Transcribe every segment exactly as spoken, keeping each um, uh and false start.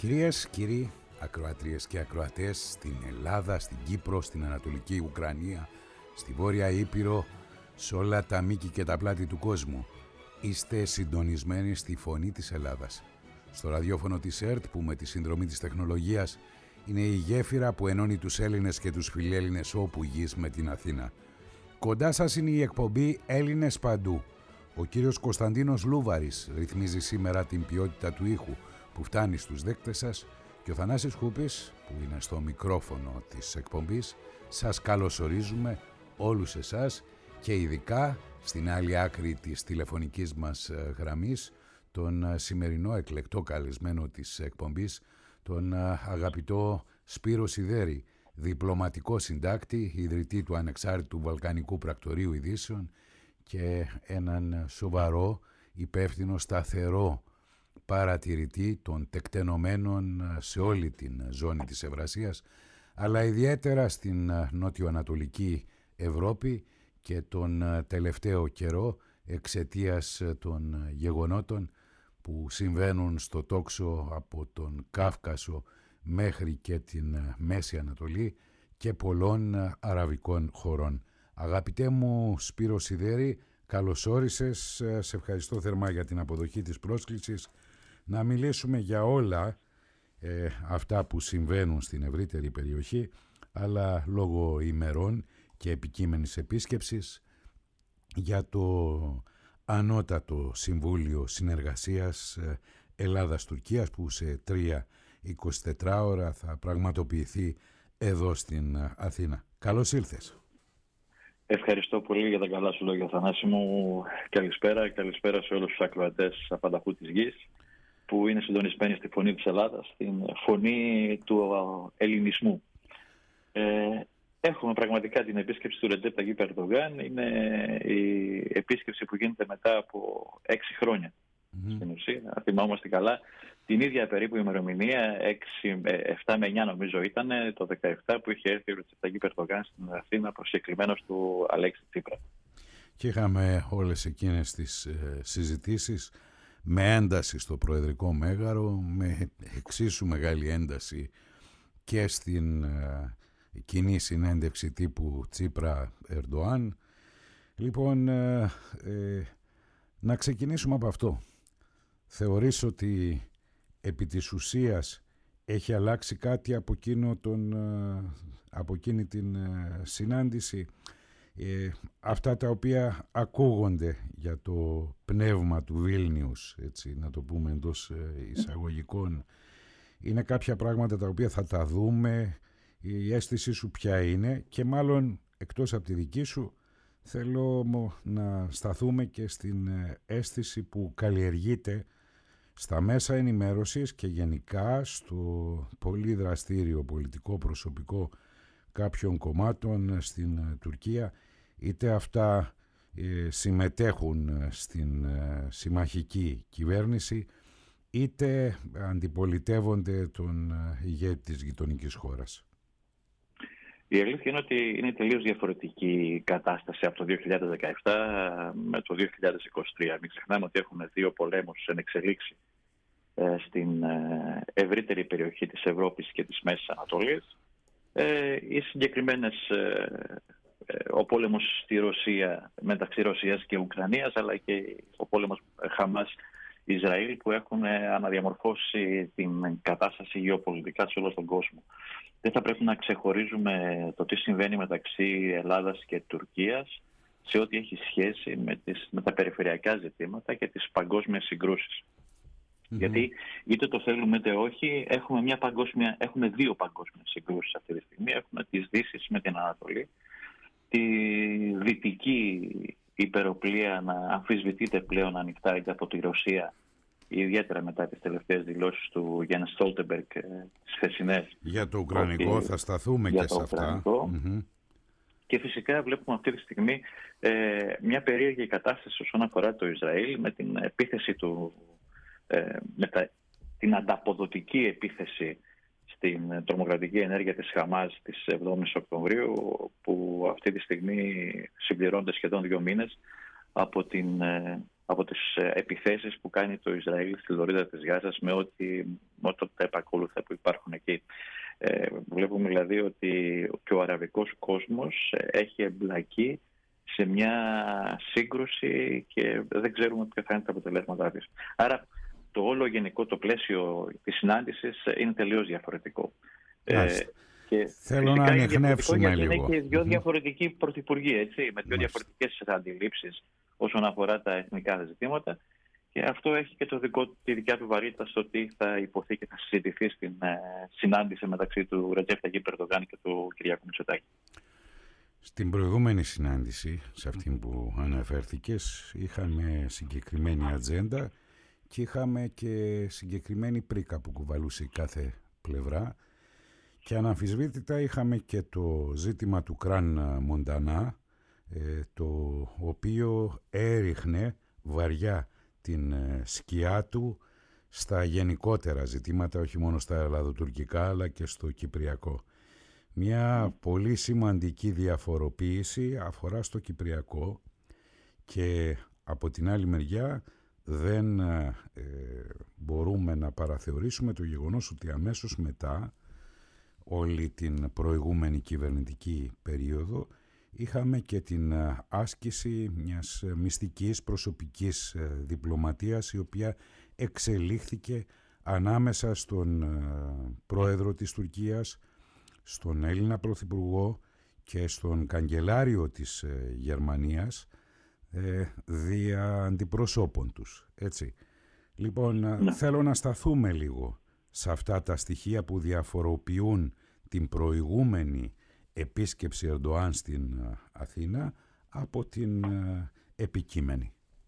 Κυρίες, κύριοι, ακροατρίες και ακροατές στην Ελλάδα, στην Κύπρο, στην Ανατολική Ουκρανία, στη Βόρεια Ήπειρο, σε όλα τα μήκη και τα πλάτη του κόσμου, είστε συντονισμένοι στη Φωνή της Ελλάδας. Στο ραδιόφωνο της ΕΡΤ, που με τη συνδρομή της τεχνολογίας είναι η γέφυρα που ενώνει τους Έλληνες και τους φιλέλληνες όπου γης με την Αθήνα. Κοντά σας είναι η εκπομπή Έλληνες Παντού. Ο κύριος Κωνσταντίνος Λούβαρης ρυθμίζει σήμερα την ποιότητα του ήχου που φτάνει στους δέκτες σας και ο Θανάσης Χούπης, που είναι στο μικρόφωνο της εκπομπής, σας καλωσορίζουμε όλους εσάς και ειδικά στην άλλη άκρη της τηλεφωνικής μας γραμμής τον σημερινό εκλεκτό καλεσμένο της εκπομπής, τον αγαπητό Σπύρο Σιδέρη, διπλωματικό συντάκτη, ιδρυτή του Ανεξάρτητου Βαλκανικού Πρακτορείου Ειδήσεων και έναν σοβαρό, υπεύθυνο, σταθερό παρατηρητή των τεκτενομένων σε όλη την ζώνη της Ευρασίας, αλλά ιδιαίτερα στην νότιο-ανατολική Ευρώπη και τον τελευταίο καιρό εξαιτίας των γεγονότων που συμβαίνουν στο τόξο από τον Κάφκασο μέχρι και την Μέση Ανατολή και πολλών αραβικών χωρών. Αγαπητέ μου Σπύρο Σιδέρη, καλώς όρισες, σε ευχαριστώ θερμά για την αποδοχή της πρόσκλησης να μιλήσουμε για όλα ε, αυτά που συμβαίνουν στην ευρύτερη περιοχή, αλλά λόγω ημερών και επικείμενης επίσκεψης για το Ανώτατο Συμβούλιο Συνεργασίας Ελλάδας-Τουρκίας που σε τρία εικοσιτετράωρα θα πραγματοποιηθεί εδώ στην Αθήνα. Καλώς ήλθες. Ευχαριστώ πολύ για τα καλά σου λόγια, Θανάση μου. Καλησπέρα, καλησπέρα σε όλους τους ακροατές απανταχού της γης που είναι συντονισμένοι στη Φωνή της Ελλάδας, στην φωνή του ελληνισμού. Ε, έχουμε πραγματικά την επίσκεψη του Ρετζέπ Ταγίπ Ερντογάν. Είναι η επίσκεψη που γίνεται μετά από έξι χρόνια. Mm-hmm. Στην ουσία, θυμάμαστε καλά, την ίδια περίπου ημερομηνία, επτά με εννιά νομίζω ήταν, το δεκαεπτά, που είχε έρθει ο Ρετζέπ Ταγίπ Ερντογάν στην Αθήνα, προσκεκλημένος του Αλέξη Τσίπρα. Και είχαμε όλες εκείνες τις ε, συζητήσεις με ένταση στο Προεδρικό Μέγαρο, με εξίσου μεγάλη ένταση και στην ε, κοινή συνέντευξη τύπου Τσίπρα-Ερντοάν. Λοιπόν, ε, ε, να ξεκινήσουμε από αυτό. Θεωρείς ότι επί της ουσίας έχει αλλάξει κάτι από, εκείνο τον, από εκείνη την συνάντηση, ε, αυτά τα οποία ακούγονται για το πνεύμα του Βίλνιους, έτσι, να το πούμε εντός εισαγωγικών, είναι κάποια πράγματα τα οποία θα τα δούμε? Η αίσθησή σου ποια είναι? Και μάλλον εκτός από τη δική σου θέλω να σταθούμε και στην αίσθηση που καλλιεργείται στα μέσα ενημέρωσης και γενικά στο πολύ δραστήριο πολιτικό προσωπικό κάποιων κομμάτων στην Τουρκία, είτε αυτά ε, συμμετέχουν στην ε, συμμαχική κυβέρνηση, είτε αντιπολιτεύονται τον ε, ηγέτη της γειτονικής χώρας. Η αλήθεια είναι ότι είναι τελείως διαφορετική η κατάσταση από το δύο χιλιάδες δεκαεπτά με το δύο χιλιάδες είκοσι τρία. Μην ξεχνάμε ότι έχουμε δύο πολέμους εν εξελίξη ε, στην ε, ευρύτερη περιοχή της Ευρώπης και της Μέσης Ανατολής. Ε, οι συγκεκριμένες, ε, ε, ο πόλεμος στη Ρωσία, μεταξύ Ρωσίας και Ουκρανίας, αλλά και ο πόλεμος Χαμάς-Ισραήλ, που έχουν αναδιαμορφώσει την κατάσταση γεωπολιτικά σε όλο τον κόσμο. Δεν θα πρέπει να ξεχωρίζουμε το τι συμβαίνει μεταξύ Ελλάδας και Τουρκίας σε ό,τι έχει σχέση με, τις, με τα περιφερειακά ζητήματα και τις παγκόσμιες συγκρούσεις. Mm-hmm. Γιατί είτε το θέλουμε είτε όχι, έχουμε, μια παγκόσμια, έχουμε δύο παγκόσμιες συγκρούσεις αυτή τη στιγμή. Έχουμε τις Δύσεις με την Ανατολή, τη δυτική υπεροπλία να αμφισβητείται πλέον ανοιχτά είτε από τη Ρωσία, ιδιαίτερα μετά τις τελευταίες δηλώσεις του Γιάννη Στόλτεμπεργκ τις χθεσινές. Για το Ουκρανικό θα σταθούμε και σε αυτά. Mm-hmm. Και φυσικά βλέπουμε αυτή τη στιγμή ε, μια περίεργη κατάσταση όσον αφορά το Ισραήλ, με την επίθεση του, ε, με τα, την ανταποδοτική επίθεση στην τρομοκρατική ενέργεια της Χαμάς της εβδόμης Οκτωβρίου, που αυτή τη στιγμή συμπληρώνται σχεδόν δύο μήνες από την ε, από τις επιθέσεις που κάνει το Ισραήλ στη λωρίδα της Γάζας με ό,τι, με ό,τι τα επακόλουθα που υπάρχουν εκεί. Ε, βλέπουμε δηλαδή ότι και ο αραβικός κόσμος έχει εμπλακεί σε μια σύγκρουση και δεν ξέρουμε ποια θα είναι τα αποτελέσματά της. Άρα το όλο γενικό το πλαίσιο της συνάντησης είναι τελείως διαφορετικό. Ε, και Θέλω να ανιχνεύσουμε λίγο. Είναι και δύο διαφορετικοί πρωθυπουργοί, έτσι, με δύο διαφορετικές αντιλήψεις όσον αφορά τα εθνικά ζητήματα. Και αυτό έχει και το δικό, τη δικιά του βαρύτητα στο τι θα υποθεί και θα συζητηθεί στην ε, συνάντηση μεταξύ του Ρετζέπ Ταγιίπ Ερντογάν και του Κυριάκου Μητσοτάκη. Στην προηγούμενη συνάντηση, σε αυτήν που αναφέρθηκες, είχαμε συγκεκριμένη ατζέντα και είχαμε και συγκεκριμένη πρίκα που κουβαλούσε κάθε πλευρά και αναμφισβήτητα είχαμε και το ζήτημα του Κραν Μοντανά, ε, το οποίο έριχνε βαριά την σκιά του στα γενικότερα ζητήματα, όχι μόνο στα ελλαδοτουρκικά αλλά και στο κυπριακό. Μια πολύ σημαντική διαφοροποίηση αφορά στο κυπριακό και από την άλλη μεριά δεν ε, μπορούμε να παραθεωρήσουμε το γεγονός ότι αμέσως μετά όλη την προηγούμενη κυβερνητική περίοδο είχαμε και την άσκηση μιας μυστικής προσωπικής διπλωματίας η οποία εξελίχθηκε ανάμεσα στον πρόεδρο της Τουρκίας, στον Έλληνα Πρωθυπουργό και στον καγκελάριο της Γερμανίας δια αντιπροσώπων τους. Έτσι. Λοιπόν, ναι. Θέλω να σταθούμε λίγο σε αυτά τα στοιχεία που διαφοροποιούν την προηγούμενη επίσκεψη Ερντοάν στην Αθήνα από την επικείμενη.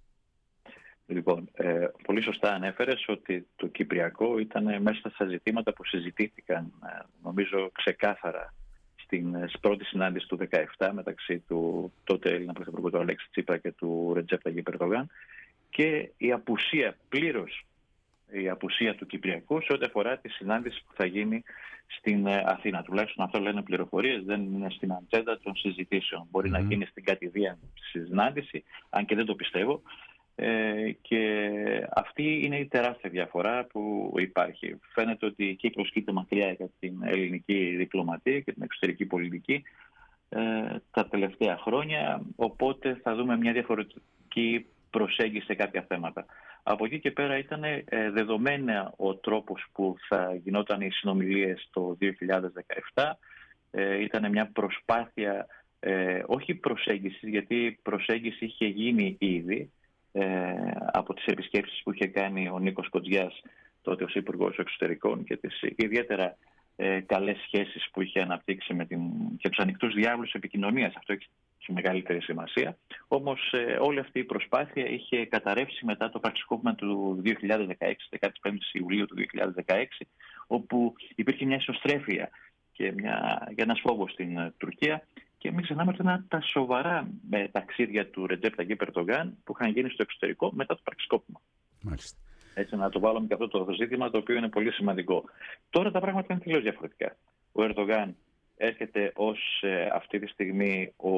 Λοιπόν, ε, πολύ σωστά ανέφερες ότι το Κυπριακό ήταν μέσα στα ζητήματα που συζητήθηκαν, νομίζω ξεκάθαρα, στην πρώτη συνάντηση του δεκαεπτά μεταξύ του τότε Έλληνα Πρωθυπουργού του Αλέξη Τσίπρα και του Ρετζέπ Ταγιίπ Ερντογάν και η απουσία πλήρως η απουσία του Κυπριακού σε ό,τι αφορά τη συνάντηση που θα γίνει στην Αθήνα. Τουλάχιστον αυτό λένε πληροφορίες, δεν είναι στην ατζέντα των συζητήσεων. Μπορεί mm. να γίνει στην κατηδία συνάντηση, αν και δεν το πιστεύω. Ε, και αυτή είναι η τεράστια διαφορά που υπάρχει. Φαίνεται ότι η Κύπρος κοίται μακριά για την ελληνική διπλωματία και την εξωτερική πολιτική ε, τα τελευταία χρόνια, οπότε θα δούμε μια διαφορετική προσέγγιση σε κάποια θέματα. Από εκεί και πέρα ήταν ε, δεδομένα ο τρόπος που θα γινόταν οι συνομιλίες το δύο χιλιάδες δεκαεπτά. Ε, ήταν μια προσπάθεια, ε, όχι προσέγγισης, γιατί η προσέγγιση είχε γίνει ήδη ε, από τις επισκέψεις που είχε κάνει ο Νίκος Κοτζιάς, τότε ως Υπουργός Εξωτερικών, και τις ιδιαίτερα ε, καλές σχέσεις που είχε αναπτύξει με την, και τους ανοιχτούς διάβλους επικοινωνίας. Αυτό έχει και μεγαλύτερη σημασία. Όμως ε, όλη αυτή η προσπάθεια είχε καταρρεύσει μετά το πραξικόπημα του δύο χιλιάδες δεκαέξι, δεκαπέντε Ιουλίου του δύο χιλιάδες δεκαέξι, όπου υπήρχε μια ισοστρέφεια και, μια, και ένας φόβος στην uh, Τουρκία. Και μην ξεχνάμε ότι ήταν τα σοβαρά με ταξίδια του Ρετζέπ Ταγιίπ Ερντογάν που είχαν γίνει στο εξωτερικό μετά το πραξικόπημα. Μάλιστα. Έτσι, να το βάλουμε και αυτό το ζήτημα, το οποίο είναι πολύ σημαντικό. Τώρα τα πράγματα είναι τελείως διαφορετικά. Ο Ερντογάν έρχεται ως ε, αυτή τη στιγμή ο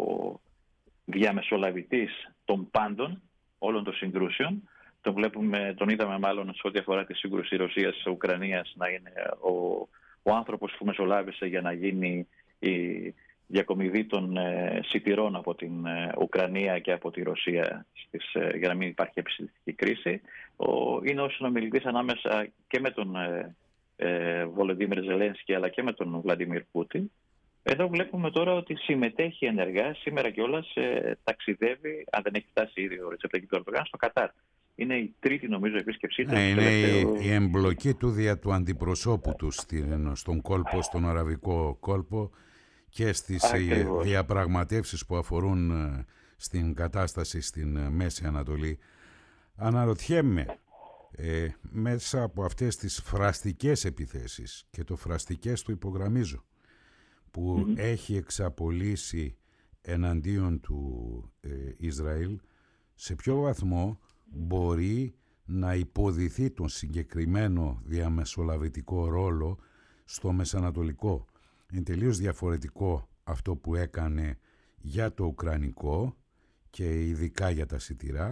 διαμεσολαβητής των πάντων, όλων των συγκρούσεων. Τον, βλέπουμε, τον είδαμε μάλλον σε ό,τι αφορά τη σύγκρουση Ρωσίας-Ουκρανίας να είναι ο, ο άνθρωπος που μεσολάβησε για να γίνει η διακομιδή των ε, σιτηρών από την ε, Ουκρανία και από τη Ρωσία στις, ε, για να μην υπάρχει επιστημιστική κρίση. Ο, είναι ο συνομιλητής ανάμεσα και με τον ε, ε, Βολοντίμιρ Ζελένσκι αλλά και με τον Βλαντιμίρ Πούτιν. Εδώ βλέπουμε τώρα ότι συμμετέχει ενεργά, σήμερα κιόλας ε, ταξιδεύει, αν δεν έχει φτάσει ήδη ο Ρετζέπ Ταγιίπ Ερντογάν, στο Κατάρ. Είναι η τρίτη νομίζω επίσκεψή του. Ναι, είναι τελευταίο... η, η εμπλοκή του δια του αντιπροσώπου του στην, στον κόλπο, στον αραβικό κόλπο και στις Ακριβώς. διαπραγματεύσεις που αφορούν στην κατάσταση στην Μέση Ανατολή. Αναρωτιέμαι, ε, μέσα από αυτές τις φραστικές επιθέσεις, και το φραστικές το υπογραμμίζω, που mm-hmm. έχει εξαπολύσει εναντίον του ε, Ισραήλ, σε ποιο βαθμό μπορεί να υποδηθεί τον συγκεκριμένο διαμεσολαβητικό ρόλο στο μεσανατολικό. Είναι τελείως διαφορετικό αυτό που έκανε για το ουκρανικό και ειδικά για τα σιτηρά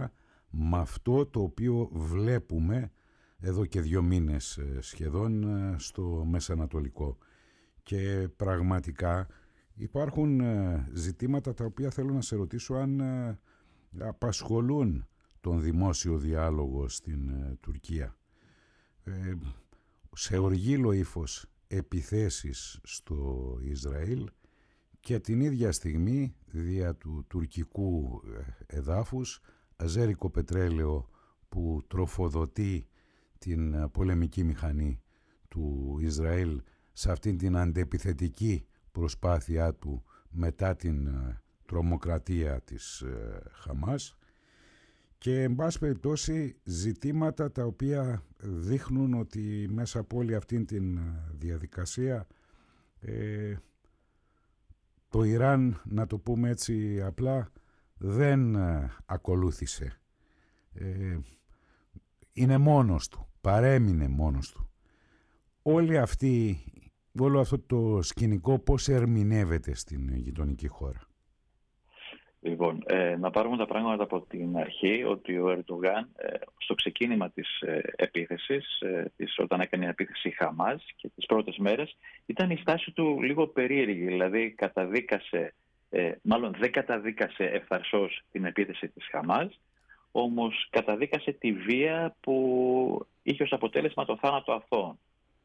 με αυτό το οποίο βλέπουμε εδώ και δύο μήνες σχεδόν στο Μεσανατολικό. Και πραγματικά υπάρχουν ζητήματα τα οποία θέλω να σε ρωτήσω αν απασχολούν τον δημόσιο διάλογο στην Τουρκία. Ε, σε οργήλο ύφος επιθέσεις στο Ισραήλ και την ίδια στιγμή δια του τουρκικού εδάφους αζέρικο πετρέλαιο που τροφοδοτεί την πολεμική μηχανή του Ισραήλ σε αυτήν την αντεπιθετική προσπάθειά του μετά την τρομοκρατία της Χαμάς και εν πάση περιπτώσει ζητήματα τα οποία δείχνουν ότι μέσα από όλη αυτήν την διαδικασία ε, το Ιράν, να το πούμε έτσι απλά, δεν ακολούθησε. Ε, είναι μόνος του, παρέμεινε μόνος του. Όλη αυτή, όλο αυτό το σκηνικό πώς ερμηνεύεται στην γειτονική χώρα? Λοιπόν, ε, να πάρουμε τα πράγματα από την αρχή, ότι ο Ερντογάν ε, στο ξεκίνημα της ε, επίθεσης, ε, της, όταν έκανε η επίθεση η Χαμάς και τις πρώτες μέρες, ήταν η στάση του λίγο περίεργη, δηλαδή καταδίκασε, ε, μάλλον δεν καταδίκασε ευθαρσώς την επίθεση της Χαμάς, όμως καταδίκασε τη βία που είχε ως αποτέλεσμα το θάνατο αθώων.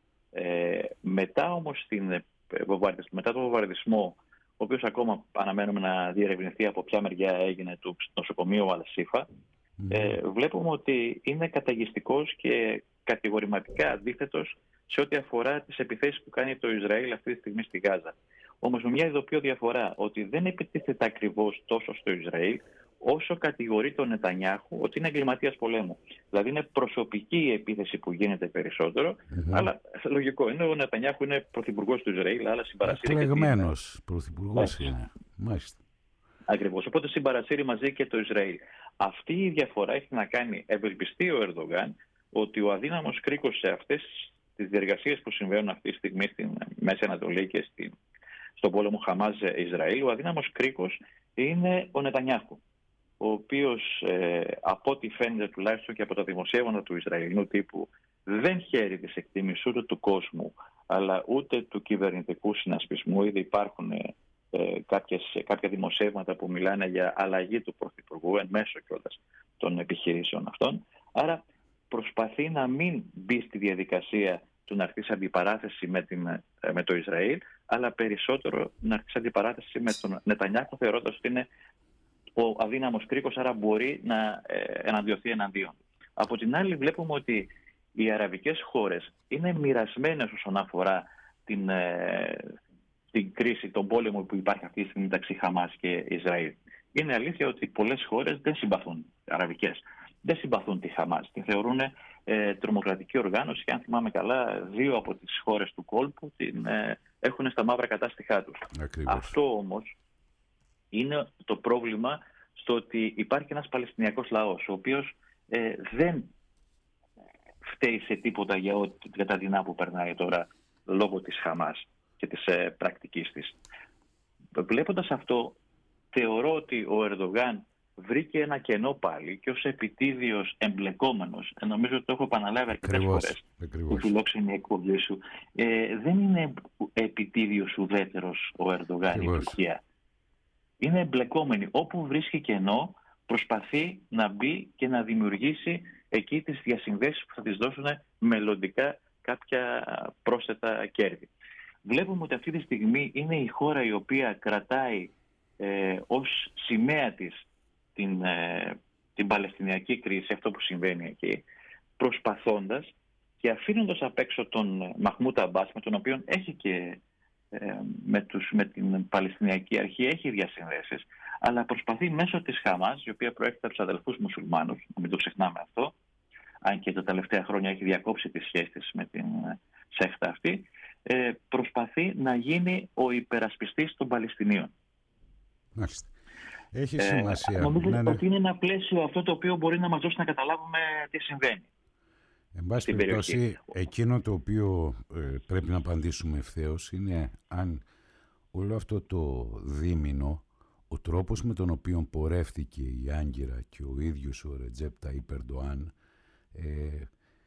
Ε, μετά όμως την, ε, μετά το βομβαρδισμό, ο οποίος ακόμα αναμένουμε να διερευνηθεί από ποια μεριά έγινε του νοσοκομείου Αλσίφα, mm. ε, βλέπουμε ότι είναι καταιγιστικός και κατηγορηματικά αντίθετος σε ό,τι αφορά τις επιθέσεις που κάνει το Ισραήλ αυτή τη στιγμή στη Γάζα. Όμως με μια ειδοποιώ διαφορά, ότι δεν επιτίθεται ακριβώς τόσο στο Ισραήλ, όσο κατηγορεί τον Νετανιάχου ότι είναι εγκληματίας πολέμου. Δηλαδή είναι προσωπική η επίθεση που γίνεται περισσότερο, mm-hmm. αλλά λογικό είναι, ο Νετανιάχου είναι πρωθυπουργός του Ισραήλ, αλλά συμπαρασύρει. Εκλεγμένος την... πρωθυπουργός είναι. Μάλιστα. Ακριβώς. Οπότε συμπαρασύρει μαζί και το Ισραήλ. Αυτή η διαφορά έχει να κάνει, ευελπιστεί ο Ερντογάν, ότι ο αδύναμος κρίκος σε αυτές τις διεργασίες που συμβαίνουν αυτή τη στιγμή στην Μέση Ανατολή και στην... στον πόλεμο Χαμάς-Ισραήλ, ο αδύναμος κρίκος είναι ο Νετανιάχου, ο οποίος ε, από ό,τι φαίνεται τουλάχιστον και από τα δημοσιεύματα του Ισραηλινού τύπου δεν χαίρει της εκτίμησης ούτε του κόσμου αλλά ούτε του κυβερνητικού συνασπισμού. Ήδη υπάρχουν ε, ε, κάποιες, κάποια δημοσιεύματα που μιλάνε για αλλαγή του Πρωθυπουργού εν μέσω κιόλας των επιχειρήσεων αυτών. Άρα προσπαθεί να μην μπει στη διαδικασία του να αρχίσει αντιπαράθεση με, την, με το Ισραήλ, αλλά περισσότερο να αρχίσει αντιπαράθεση με τον Νετανιάχου, θεωρώντας ότι είναι ο αδύναμος κρίκος, άρα μπορεί να ε, εναντιωθεί εναντίον. Από την άλλη βλέπουμε ότι οι αραβικές χώρες είναι μοιρασμένες όσον αφορά την, ε, την κρίση, τον πόλεμο που υπάρχει αυτή τη στιγμή μεταξύ Χαμάς και Ισραήλ. Είναι αλήθεια ότι πολλές χώρες δεν συμπαθούν, αραβικές, δεν συμπαθούν τη Χαμάς. Την θεωρούν ε, τρομοκρατική οργάνωση και αν θυμάμαι καλά δύο από τις χώρες του κόλπου την ε, έχουν στα μαύρα κατάστοιχά τους. Ακριβώς. Αυτό όμως είναι το πρόβλημα στο ότι υπάρχει ένας Παλαιστινιακός λαός, ο οποίος ε, δεν φταίει σε τίποτα για, ό, για τα δεινά που περνάει τώρα λόγω της Χαμάς και της ε, πρακτικής της. Βλέποντας αυτό, θεωρώ ότι ο Ερντογάν βρήκε ένα κενό πάλι και ως επιτίδιος εμπλεκόμενος, νομίζω ότι το έχω επαναλάβει αρκετές φορές που φιλόξενη η εκπομπή σου, ε, δεν είναι επιτίδιος ουδέτερος ο Ερντογάν η Τουρκία. Είναι εμπλεκόμενη. Όπου βρίσκει κενό, προσπαθεί να μπει και να δημιουργήσει εκεί τις διασυνδέσεις που θα της δώσουν μελλοντικά κάποια πρόσθετα κέρδη. Βλέπουμε ότι αυτή τη στιγμή είναι η χώρα η οποία κρατάει ε, ως σημαία της την, ε, την Παλαιστινιακή κρίση, αυτό που συμβαίνει εκεί, προσπαθώντας και αφήνοντας απ' έξω τον Μαχμούντ Αμπάς, με τον οποίο έχει και ε, με, τους, με την Παλαιστινιακή Αρχή έχει διασυνδέσεις, αλλά προσπαθεί μέσω της Χαμάς, η οποία προέρχεται από τους αδελφούς μουσουλμάνους, να μην το ξεχνάμε αυτό, αν και τα τελευταία χρόνια έχει διακόψει τις σχέσεις με την σέχτα αυτή, ε, προσπαθεί να γίνει ο υπερασπιστής των Παλαιστινίων. Μάλιστα. Έχει σημασία. Ε, νομίζω ναι, ναι. ότι είναι ένα πλαίσιο αυτό το οποίο μπορεί να μας δώσει να καταλάβουμε τι συμβαίνει. Εν πάση περιπτώσει, εκείνο το οποίο ε, πρέπει να απαντήσουμε ευθέως είναι αν όλο αυτό το δίμηνο ο τρόπος με τον οποίο πορεύτηκε η Άγκυρα και ο ίδιος ο Ρετζέπ Ταΐπ Ερντοάν ε,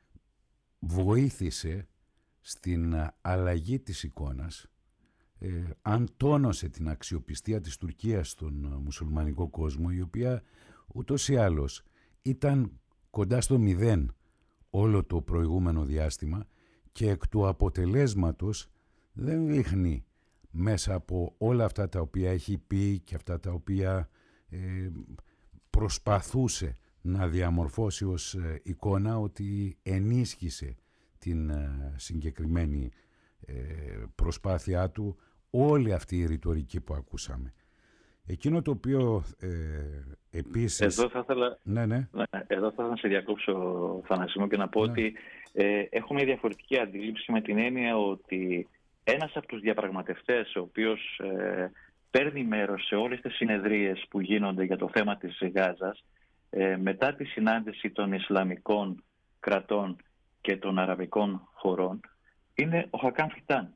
βοήθησε στην αλλαγή της εικόνας, ε, αν τόνωσε την αξιοπιστία της Τουρκίας στον μουσουλμανικό κόσμο, η οποία ούτως ή άλλως ήταν κοντά στο μηδέν όλο το προηγούμενο διάστημα και εκ του αποτελέσματος δεν δείχνει μέσα από όλα αυτά τα οποία έχει πει και αυτά τα οποία ε, προσπαθούσε να διαμορφώσει ως ε, εικόνα, ότι ενίσχυσε την ε, συγκεκριμένη ε, προσπάθειά του όλη αυτή η ρητορική που ακούσαμε. Εκείνο το οποίο ε, επίσης... Εδώ θα ήθελα, ναι, ναι. Εδώ θα ήθελα να σε διακόψω, Θανάση, και να πω ναι. ότι ε, έχουμε διαφορετική αντίληψη, με την έννοια ότι ένας από τους διαπραγματευτές, ο οποίος ε, παίρνει μέρος σε όλες τις συνεδρίες που γίνονται για το θέμα της Γάζας, ε, μετά τη συνάντηση των Ισλαμικών κρατών και των Αραβικών χωρών, είναι ο Χακάν Φιτάν.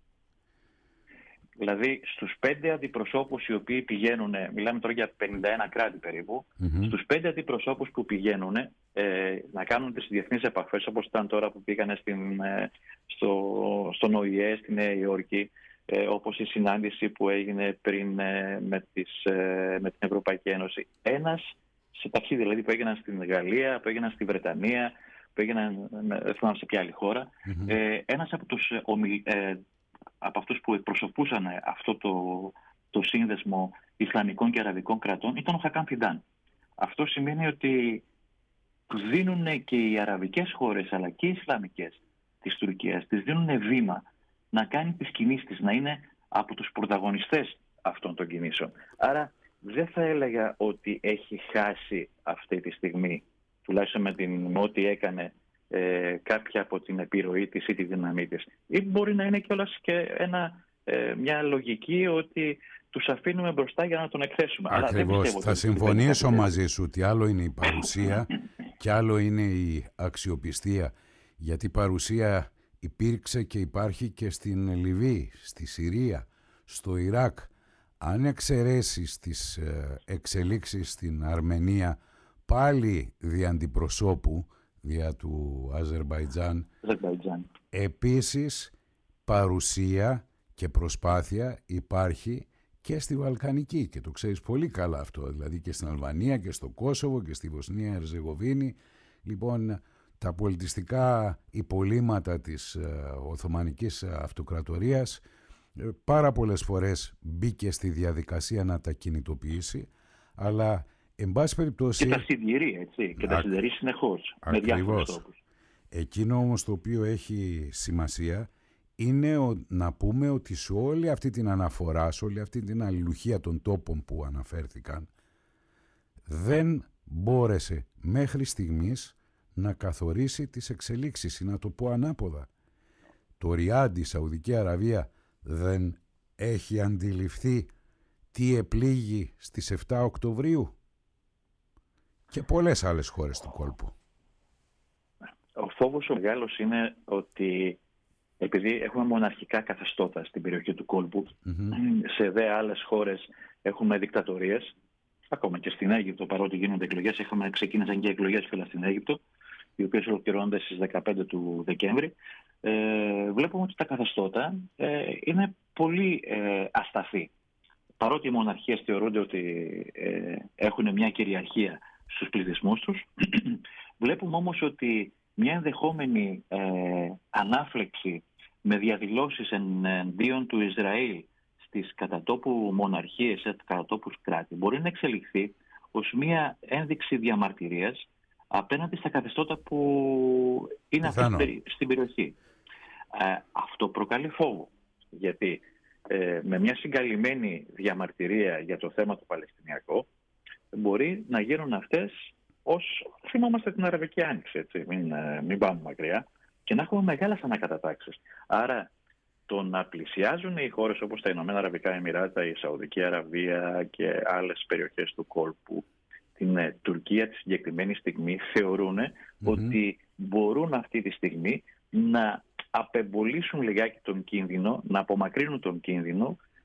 Δηλαδή στους πέντε αντιπροσώπους οι οποίοι πηγαίνουν, μιλάμε τώρα για πενήντα ένα κράτη περίπου, mm-hmm. στους πέντε αντιπροσώπους που πηγαίνουν ε, να κάνουν τις διεθνείς επαφές, όπως ήταν τώρα που πήγανε στην, ε, στο, στον Ο Ε Ε στη Νέα Υόρκη, ε, όπως η συνάντηση που έγινε πριν ε, με, τις, ε, με την Ευρωπαϊκή Ένωση. Ένας σε ταξίδι δηλαδή που έγιναν στην Γαλλία, που έγιναν στη Βρετανία, που έγιναν, δεν θυμάμαι σε ποια άλλη χώρα, mm-hmm. ε, ένας από τους ομιλ, ε, από αυτούς που εκπροσωπούσαν αυτό το, το σύνδεσμο Ισλαμικών και Αραβικών κρατών ήταν ο Χακάν Φιντάν. Αυτό σημαίνει ότι δίνουν και οι αραβικές χώρες αλλά και οι Ισλαμικές της Τουρκίας, τις δίνουν βήμα να κάνει τις κινήσεις της, να είναι από τους πρωταγωνιστές αυτών των κινήσεων. Άρα δεν θα έλεγα ότι έχει χάσει αυτή τη στιγμή, τουλάχιστον με, την, με ό,τι έκανε, Ε, κάποια από την επιρροή της ή τη δύναμή της. Ή μπορεί να είναι κιόλας και ένα, ε, μια λογική ότι τους αφήνουμε μπροστά για να τον εκθέσουμε. Ακριβώς. Αλλά θα συμφωνήσω μαζί σου ότι άλλο είναι η παρουσία και άλλο είναι η αξιοπιστία. Γιατί η παρουσία υπήρξε και υπάρχει και στην Λιβύη, στη Συρία, στο Ιράκ. Αν εξαιρέσεις τις εξελίξεις στην Αρμενία, πάλι δι' αντιπροσώπου, δια του Αζερμπαϊτζάν. Αζερμπαϊτζάν. Επίσης παρουσία και προσπάθεια υπάρχει και στη Βαλκανική και το ξέρεις πολύ καλά αυτό, δηλαδή και στην Αλβανία και στο Κόσοβο και στη Βοσνία Ερζεγοβίνη. Λοιπόν, τα πολιτιστικά υπολείμματα της ε, Οθωμανικής Αυτοκρατορίας ε, πάρα πολλές φορές μπήκε στη διαδικασία να τα κινητοποιήσει, αλλά εν πάση περιπτώσει... Και τα συντηρεί, έτσι, και Α... τα συντηρεί συνεχώς, με διάφορους τρόπους. Εκείνο όμως το οποίο έχει σημασία είναι ο, να πούμε ότι σε όλη αυτή την αναφορά, σε όλη αυτή την αλληλουχία των τόπων που αναφέρθηκαν, δεν μπόρεσε μέχρι στιγμής να καθορίσει τις εξελίξεις, ή να το πω ανάποδα. Το Ριάντ, η Σαουδική Αραβία, δεν έχει αντιληφθεί τι επλήγει στις εφτά Οκτωβρίου και πολλές άλλες χώρες του κόλπου. Ο φόβος ο μεγάλος είναι ότι επειδή έχουμε μοναρχικά καθεστώτα στην περιοχή του κόλπου, mm-hmm. σε δε άλλες χώρες έχουμε δικτατορίες, ακόμα και στην Αίγυπτο, παρότι γίνονται εκλογές, έχουμε ξεκίνησαν και εκλογές φύλλα στην Αίγυπτο, οι οποίες ολοκληρώνονται στις δεκαπέντε του Δεκέμβρη. Ε, βλέπουμε ότι τα καθεστώτα ε, είναι πολύ ε, ασταθή. Παρότι οι μοναρχίες θεωρούνται ότι ε, έχουν μια κυριαρχία στους πληθυσμούς τους, βλέπουμε όμως ότι μια ενδεχόμενη ε, ανάφλεξη με διαδηλώσεις εναντίον του Ισραήλ στις κατατόπου μοναρχίες, σε κατατόπους κράτη, μπορεί να εξελιχθεί ως μια ένδειξη διαμαρτυρίας απέναντι στα καθεστώτα που είναι αυτή στην περιοχή. Ε, αυτό προκαλεί φόβο, γιατί ε, με μια συγκαλυμμένη διαμαρτυρία για το θέμα του Παλαιστινιακού μπορεί να γίνουν αυτές ως, θυμόμαστε την Αραβική Άνοιξη, έτσι, μην, μην πάμε μακριά, και να έχουμε μεγάλες ανακατατάξεις. Άρα το να πλησιάζουν οι χώρες όπως τα Ηνωμένα Αραβικά Εμιράτα, η Σαουδική Αραβία και άλλες περιοχές του κόλπου, την ε, Τουρκία τη συγκεκριμένη στιγμή, θεωρούν mm-hmm. ότι μπορούν αυτή τη στιγμή να απεμπολίσουν λιγάκι τον κίνδυνο, να απομακρύνουν τον κίνδυνο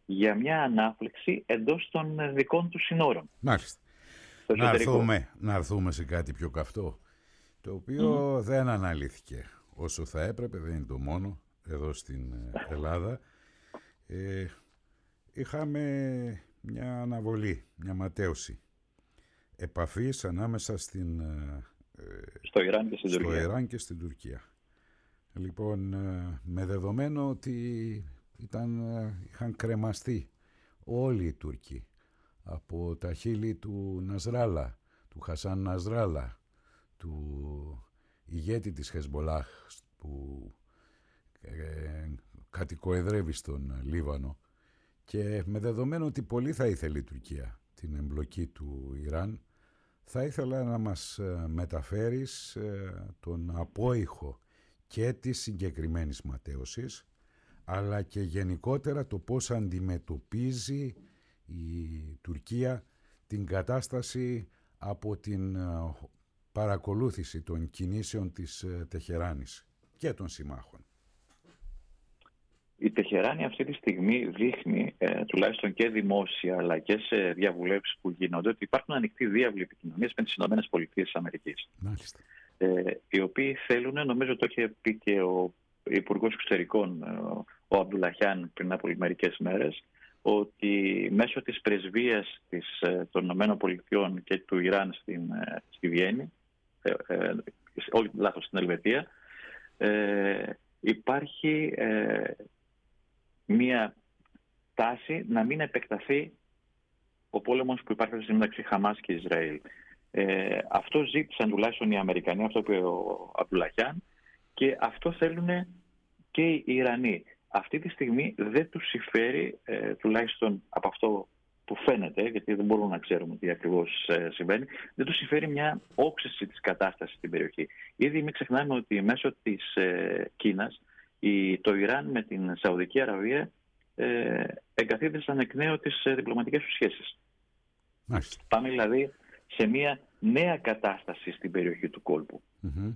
για μια ανάφλεξη εντός των δικών του συνόρων. Μάλιστα. Να έρθουμε, να έρθουμε σε κάτι πιο καυτό, το οποίο mm. δεν αναλύθηκε όσο θα έπρεπε, δεν είναι το μόνο εδώ στην Ελλάδα. Ε, είχαμε μια αναβολή, μια ματέωση επαφής ανάμεσα στην, ε, στο, Ιράν και στην, στο Τουρκία. Ιράν και στην Τουρκία. Λοιπόν, ε, με δεδομένο ότι ήταν, ε, είχαν κρεμαστεί όλοι οι Τούρκοι από τα χείλη του Νασράλα, του Χασάν Νασράλα, του ηγέτη της Χεσμολάχ που ε, κατοικοεδρεύει στον Λίβανο, και με δεδομένο ότι πολύ θα ήθελε η Τουρκία την εμπλοκή του Ιράν, θα ήθελα να μας μεταφέρεις ε, τον απόϊχο και της συγκεκριμένης ματέωσης, αλλά και γενικότερα το πώς αντιμετωπίζει η Τουρκία την κατάσταση από την παρακολούθηση των κινήσεων της Τεχεράνης και των συμμάχων. Η Τεχεράνη αυτή τη στιγμή δείχνει, ε, τουλάχιστον και δημόσια αλλά και σε διαβουλεύσεις που γίνονται, ότι υπάρχουν ανοιχτοί διάβλοι επικοινωνίας με τις ΗΠΑ. Μάλιστα. Ε, οι οποίοι θέλουν, νομίζω το είχε πει και ο Υπουργός Εξωτερικών, ο Αμπτουλαχιάν, πριν από μερικές μέρες, ότι μέσω της πρεσβείας της, των ΗΠΑ και του Ιράν στην, στη Βιέννη, ε, ε, όχι λάθος, στην Ελβετία, ε, υπάρχει ε, μία τάση να μην επεκταθεί ο πόλεμος που υπάρχει στην μεταξύ Χαμάς και Ισραήλ. Ε, αυτό ζήτησαν τουλάχιστον οι Αμερικανοί, αυτό που είπε ο Αμπτουλαχιάν, και αυτό θέλουν και οι Ιρανοί. Αυτή τη στιγμή δεν τους συμφέρει, ε, τουλάχιστον από αυτό που φαίνεται, γιατί δεν μπορούμε να ξέρουμε τι ακριβώς ε, συμβαίνει, δεν τους συμφέρει μια όξυση της κατάστασης στην περιοχή. Ήδη μην ξεχνάμε ότι μέσω της ε, Κίνας η, το Ιράν με την Σαουδική Αραβία ε, εγκαθίδρυσαν εκ νέου τις ε, διπλωματικές τους σχέσεις. Μάλιστα. Πάμε δηλαδή σε μια νέα κατάσταση στην περιοχή του κόλπου. Mm-hmm.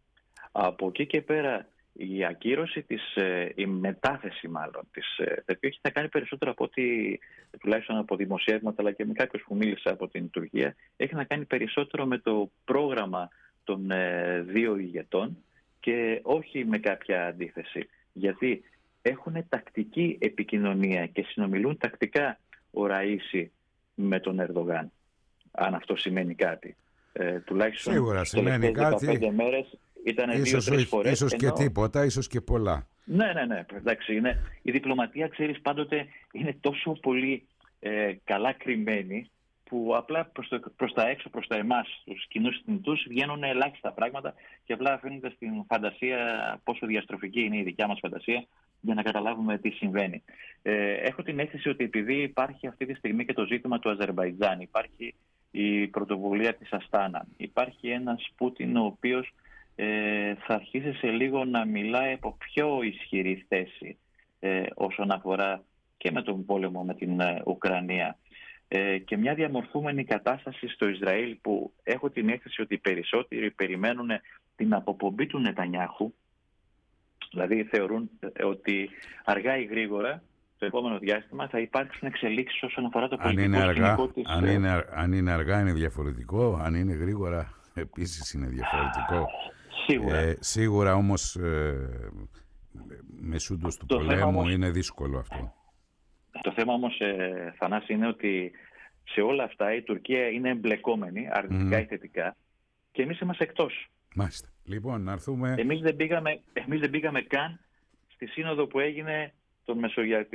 Από εκεί και πέρα η ακύρωση της, η μετάθεση μάλλον της, το οποίο έχει να κάνει περισσότερο από ότι, τουλάχιστον από δημοσιεύματα αλλά και με κάποιους που μίλησα από την Τουρκία, έχει να κάνει περισσότερο με το πρόγραμμα των ε, δύο ηγετών και όχι με κάποια αντίθεση. Γιατί έχουν τακτική επικοινωνία και συνομιλούν τακτικά ο Ραΐσι με τον Ερντογάν, αν αυτό σημαίνει κάτι. Ε, τουλάχιστον σίγουρα σημαίνει κάτι. δεκαπέντε μέρες ήταν δύο-τρεις φορές. Ίσως ενώ... και τίποτα, ίσως και πολλά. Ναι, ναι, ναι. Εντάξει, είναι. Η διπλωματία, ξέρεις, πάντοτε είναι τόσο πολύ ε, καλά κρυμμένη, που απλά προς, το, προς τα έξω, προς τα εμάς, τους κοινούς συνειδητούς, βγαίνουν ελάχιστα πράγματα και απλά αφήνονται στην φαντασία, πόσο διαστροφική είναι η δικιά μας φαντασία, για να καταλάβουμε τι συμβαίνει. Ε, έχω την αίσθηση ότι επειδή υπάρχει αυτή τη στιγμή και το ζήτημα του Αζερμπαϊτζάν, υπάρχει η πρωτοβουλία της Αστάνα, υπάρχει ένας Πούτιν ο οποίος ε, θα αρχίσει σε λίγο να μιλάει από πιο ισχυρή θέση ε, όσον αφορά και με τον πόλεμο με την ε, Ουκρανία. Ε, και μια διαμορφούμενη κατάσταση στο Ισραήλ που έχω την αίσθηση ότι οι περισσότεροι περιμένουν την αποπομπή του Νετανιάχου, δηλαδή θεωρούν ότι αργά ή γρήγορα το επόμενο διάστημα θα υπάρξουν εξελίξεις όσον αφορά το πολιτικό αν είναι αργά, της... Αν είναι, αν είναι αργά είναι διαφορετικό, αν είναι γρήγορα επίσης είναι διαφορετικό. Σίγουρα. Ε, σίγουρα όμως ε, μεσούντος του το πολέμου όμως, είναι δύσκολο αυτό. Το θέμα όμως, ε, Θανάση, είναι ότι σε όλα αυτά η Τουρκία είναι εμπλεκόμενη αρνητικά mm. ή θετικά και εμείς είμαστε εκτός. Μάλιστα. Λοιπόν, να έρθουμε... Εμείς δεν πήγαμε, εμείς δεν πήγαμε καν στη σύνοδο που έγινε τον Μεσογειο...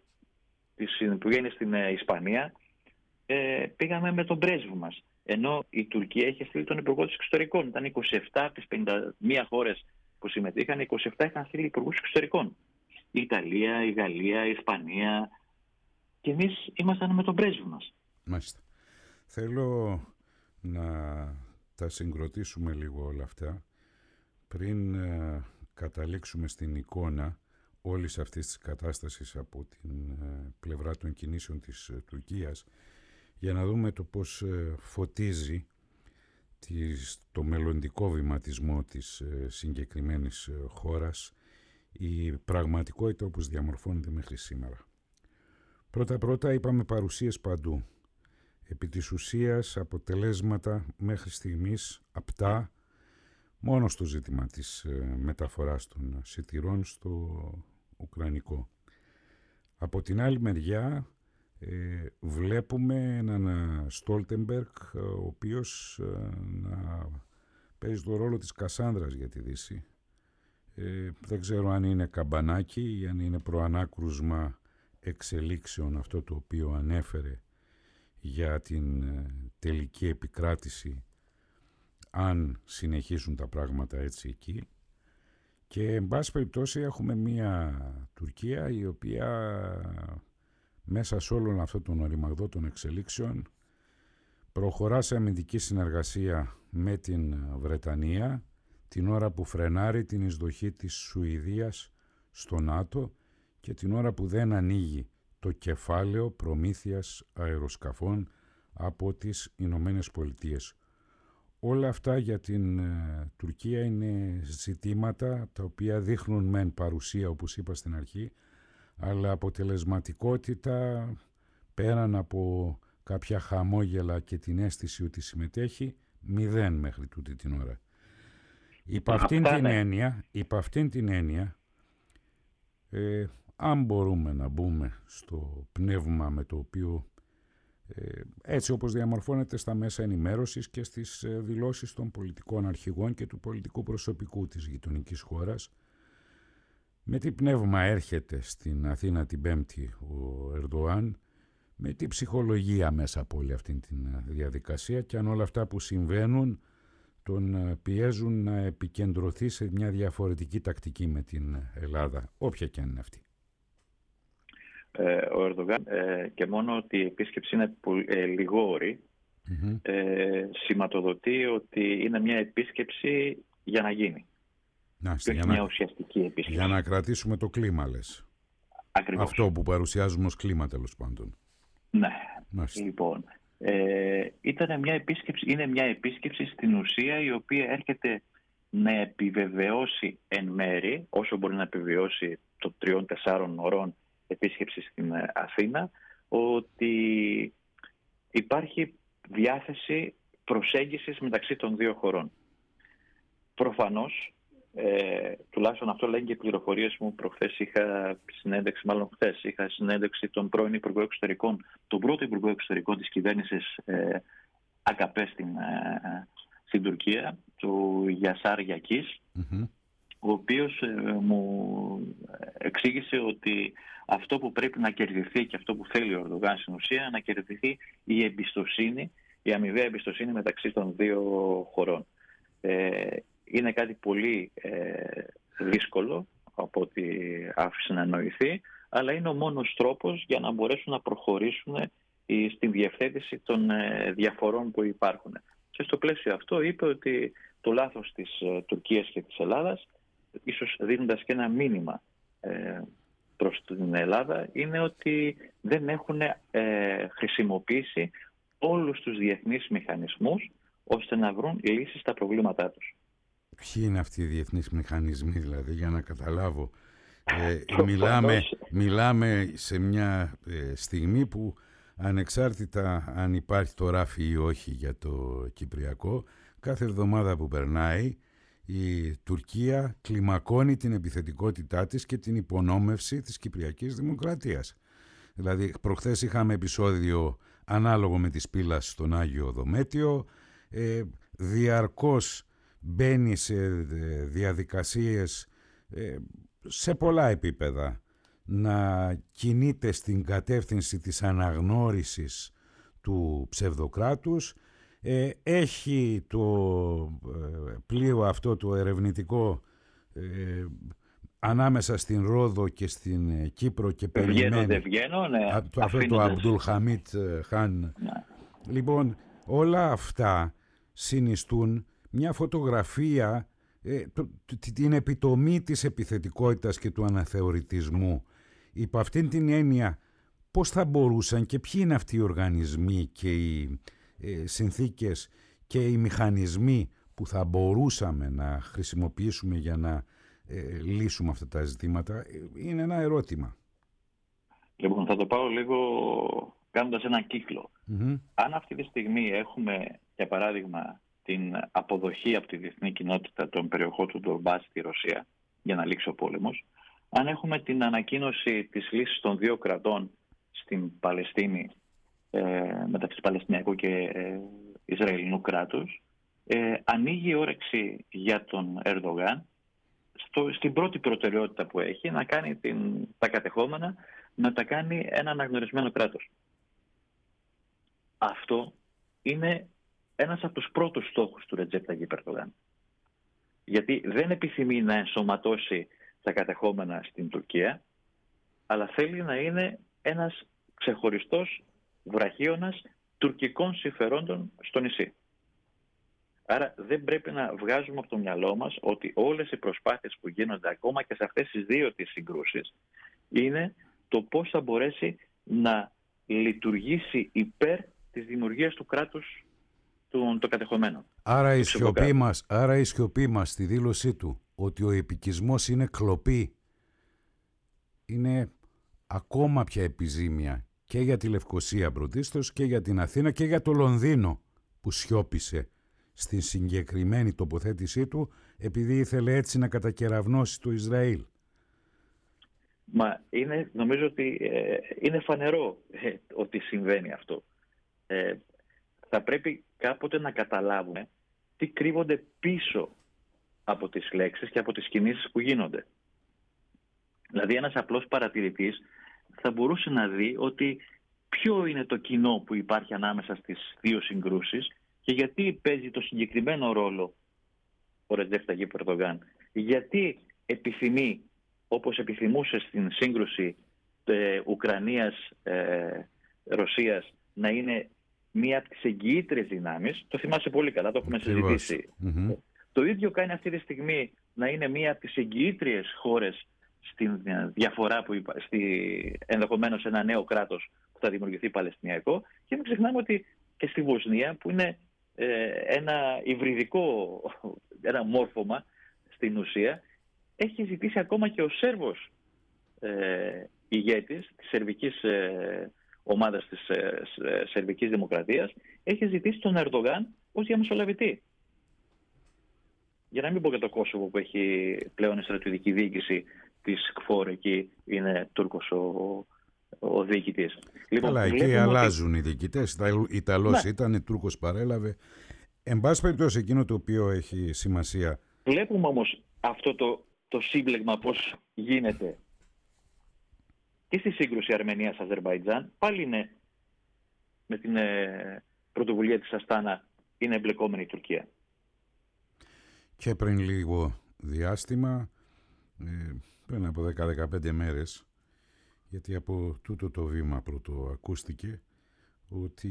που έγινε στην Ισπανία. Ε, πήγαμε με τον πρέσβη μας. Ενώ η Τουρκία είχε στείλει τον υπουργό της εξωτερικών. Ήταν είκοσι επτά από τις πενήντα μία χώρες που συμμετείχαν, είκοσι επτά είχαν στείλει υπουργούς εξωτερικών. Η Ιταλία, η Γαλλία, η Ισπανία. Και εμείς ήμασταν με τον πρέσβη μας. Μάλιστα. Θέλω να τα συγκροτήσουμε λίγο όλα αυτά πριν ε, καταλήξουμε στην εικόνα όλης αυτής της κατάστασης από την ε, πλευρά των κινήσεων της ε, Τουρκίας, για να δούμε το πώς ε, φωτίζει της, το μελλοντικό βηματισμό της ε, συγκεκριμένης ε, χώρας η πραγματικότητα όπως διαμορφώνεται μέχρι σήμερα. Πρώτα-πρώτα είπαμε παρουσίες παντού. Επί της ουσίας αποτελέσματα μέχρι στιγμής απτά, μόνο στο ζήτημα της ε, μεταφοράς των σιτηρών στο ουκρανικό. Από την άλλη μεριά ε, βλέπουμε έναν Στόλτεμπεργκ ο οποίος ε, να παίζει το ρόλο της Κασάνδρας για τη Δύση. Ε, δεν ξέρω αν είναι καμπανάκι ή αν είναι προανάκρουσμα εξελίξεων αυτό το οποίο ανέφερε για την ε, τελική επικράτηση, αν συνεχίσουν τα πράγματα έτσι εκεί. Και εν πάση περιπτώσει έχουμε μια Τουρκία η οποία μέσα σε όλον αυτόν τον οριμαγδό των εξελίξεων προχωρά σε αμυντική συνεργασία με την Βρετανία την ώρα που φρενάρει την εισδοχή της Σουηδίας στο ΝΑΤΟ και την ώρα που δεν ανοίγει το κεφάλαιο προμήθειας αεροσκαφών από τις Ηνωμένες Πολιτείες. Όλα αυτά για την ε, Τουρκία είναι ζητήματα τα οποία δείχνουν μεν παρουσία, όπως είπα στην αρχή, αλλά αποτελεσματικότητα πέραν από κάποια χαμόγελα και την αίσθηση ότι συμμετέχει, μηδέν μέχρι τούτη την ώρα. Υπ' αυτήν την έννοια, υπ' αυτήν την έννοια ε, αν μπορούμε να μπούμε στο πνεύμα με το οποίο ε, έτσι όπως διαμορφώνεται στα μέσα ενημέρωσης και στις ε, δηλώσεις των πολιτικών αρχηγών και του πολιτικού προσωπικού της γειτονικής χώρας, με τι πνεύμα έρχεται στην Αθήνα την Πέμπτη ο Ερντοάν, με τι ψυχολογία μέσα από όλη αυτή τη διαδικασία, και αν όλα αυτά που συμβαίνουν τον πιέζουν να επικεντρωθεί σε μια διαφορετική τακτική με την Ελλάδα, όποια και αν είναι αυτή. Ε, ο Ερντογάν ε, και μόνο ότι η επίσκεψη είναι ε, λιγόρη, mm-hmm. ε, σηματοδοτεί ότι είναι μια επίσκεψη για να γίνει. Να, και όχι για μια να, ουσιαστική επίσκεψη. Για να κρατήσουμε το κλίμα, λες. Ακριβώς. Αυτό που παρουσιάζουμε ως κλίμα, τέλος πάντων. Ναι. Μάλιστα. Λοιπόν, ε, ήταν μια επίσκεψη, είναι μια επίσκεψη στην ουσία η οποία έρχεται να επιβεβαιώσει εν μέρη, όσο μπορεί να επιβεβαιώσει το τριών τεσσάρων ωρών επίσκεψη στην Αθήνα, ότι υπάρχει διάθεση προσέγγισης μεταξύ των δύο χωρών. Προφανώς, ε, τουλάχιστον αυτό λένε και οι πληροφορίες μου, προχθές είχα συνέντευξη, μάλλον χθες είχα συνέντευξη των πρώην Υπουργών Εξωτερικών, τον πρώτο Υπουργό Εξωτερικών της κυβέρνησης ε, ΑΚΑΠΕ στην, ε, στην Τουρκία, του Γιασάρ Γιακής, mm-hmm. ο οποίος ε, μου εξήγησε ότι αυτό που πρέπει να κερδιθεί και αυτό που θέλει ο Ερντογάν στην ουσία, να κερδιθεί η εμπιστοσύνη, η αμοιβαία εμπιστοσύνη μεταξύ των δύο χωρών. Ε, είναι κάτι πολύ ε, δύσκολο από ό,τι άφησε να εννοηθεί, αλλά είναι ο μόνος τρόπος για να μπορέσουν να προχωρήσουν στην διευθέτηση των ε, διαφορών που υπάρχουν. Και στο πλαίσιο αυτό είπε ότι το λάθος της ε, Τουρκίας και της Ελλάδας, ίσως δίνοντας και ένα μήνυμα ε, προς την Ελλάδα, είναι ότι δεν έχουν ε, χρησιμοποιήσει όλους τους διεθνείς μηχανισμούς ώστε να βρουν λύσεις στα προβλήματά τους. Ποιοι είναι αυτοί οι διεθνείς μηχανισμοί, δηλαδή, για να καταλάβω. Ε, μιλάμε, μιλάμε σε μια ε, στιγμή που ανεξάρτητα αν υπάρχει το ράφι ή όχι για το Κυπριακό, κάθε εβδομάδα που περνάει η Τουρκία κλιμακώνει την επιθετικότητά της και την υπονόμευση της Κυπριακής Δημοκρατίας. Δηλαδή, προχθές είχαμε επεισόδιο ανάλογο με τη σπήλαση στον Άγιο Δομέτιο, ε, διαρκώς μπαίνει σε διαδικασίες ε, σε πολλά επίπεδα να κινείται στην κατεύθυνση της αναγνώρισης του ψευδοκράτους. Ε, έχει το ε, πλοίο αυτό το ερευνητικό ε, ανάμεσα στην Ρόδο και στην Κύπρο και περιμένει δεν βγαίνω, ναι, α, το, αυτό το Αμπτουλχαμίτ Χάν. Ναι. Λοιπόν, όλα αυτά συνιστούν μια φωτογραφία, ε, το, την επιτομή της επιθετικότητας και του αναθεωρητισμού. Υπ' αυτήν την έννοια, πώς θα μπορούσαν και ποιοι είναι αυτοί οι οργανισμοί και οι ε, συνθήκες και οι μηχανισμοί που θα μπορούσαμε να χρησιμοποιήσουμε για να ε, λύσουμε αυτά τα ζητήματα, είναι ένα ερώτημα. Λοιπόν, θα το πάω λίγο κάνοντας έναν κύκλο. Mm-hmm. Αν αυτή τη στιγμή έχουμε, για παράδειγμα, την αποδοχή από τη διεθνή κοινότητα των περιοχών του Ντονμπάς στη Ρωσία, για να λήξει ο πόλεμος, αν έχουμε την ανακοίνωση της λύσης των δύο κρατών στην Παλαιστίνη, ε, μεταξύ Παλαιστινιακού και ε, Ισραηλινού κράτους, ε, ανοίγει η όρεξη για τον Ερντογάν στο, στην πρώτη προτεραιότητα που έχει να κάνει την, τα κατεχόμενα, να τα κάνει ένα αναγνωρισμένο κράτος. Αυτό είναι ένας από τους πρώτους στόχους του Ρετζέπ Ταγιπ Ερντογάν. Γιατί δεν επιθυμεί να ενσωματώσει τα κατεχόμενα στην Τουρκία, αλλά θέλει να είναι ένας ξεχωριστός βραχίωνας τουρκικών συμφερόντων στο νησί. Άρα δεν πρέπει να βγάζουμε από το μυαλό μας ότι όλες οι προσπάθειες που γίνονται ακόμα και σε αυτές τις δύο τις συγκρούσεις είναι το πώς θα μπορέσει να λειτουργήσει υπέρ της δημιουργίας του κράτους του, το κατεχομένο. Άρα η, σιωπή μας, άρα η σιωπή μας στη δήλωσή του ότι ο επικισμός είναι κλοπή είναι ακόμα πια επιζήμια και για τη Λευκοσία πρωτίστως και για την Αθήνα και για το Λονδίνο που σιώπησε στην συγκεκριμένη τοποθέτησή του επειδή ήθελε έτσι να κατακεραυνώσει το Ισραήλ. Μα είναι, νομίζω ότι ε, είναι φανερό ε, ότι συμβαίνει αυτό. Ε, θα πρέπει κάποτε να καταλάβουμε τι κρύβονται πίσω από τις λέξεις και από τις κινήσεις που γίνονται. Δηλαδή ένας απλός παρατηρητής θα μπορούσε να δει ότι ποιο είναι το κοινό που υπάρχει ανάμεσα στις δύο συγκρούσεις και γιατί παίζει το συγκεκριμένο ρόλο ο Ρετζέπ Ταγιπ Ερντογάν. Γιατί επιθυμεί, όπως επιθυμούσε στην σύγκρουση ε, Ουκρανίας-Ρωσίας, ε, να είναι μία από τις εγγυήτριες δυνάμεις. Το θυμάσαι πολύ καλά, το έχουμε συζητήσει. Mm-hmm. Το ίδιο κάνει αυτή τη στιγμή να είναι μία από τις εγγυήτριες χώρες στην διαφορά που υπά... στη... ενδεχομένως ένα νέο κράτος που θα δημιουργηθεί Παλαιστινιακό. Και μην ξεχνάμε ότι και στη Βοσνία, που είναι ε, ένα υβριδικό, ένα μόρφωμα στην ουσία, έχει ζητήσει ακόμα και ο Σέρβος ε, ηγέτης της σερβικής ε, ομάδας της ε, Σερβικής Δημοκρατίας, έχει ζητήσει τον Ερντογάν ως διαμεσολαβητή. Για να μην πω για το Κόσοβο που έχει πλέον η στρατιωτική διοίκηση της ΚΦΟΡ, εκεί είναι Τούρκος ο, ο διοικητής. Λοιπόν, καλά, εκεί αλλάζουν ότι... οι διοικητές. Ιταλός ναι. ήταν, Τούρκος παρέλαβε. Εν πάση περιπτώσει, εκείνο το οποίο έχει σημασία. Βλέπουμε όμως αυτό το, το σύμπλεγμα πώς γίνεται και στη σύγκρουση Αρμενίας-Αζερβαϊτζάν. Πάλι είναι με την ε, πρωτοβουλία της Αστάνα είναι εμπλεκόμενη η Τουρκία. Και πριν λίγο διάστημα, ε, πριν από δέκα με δεκαπέντε μέρες, γιατί από τούτο το βήμα πρώτο ακούστηκε, ότι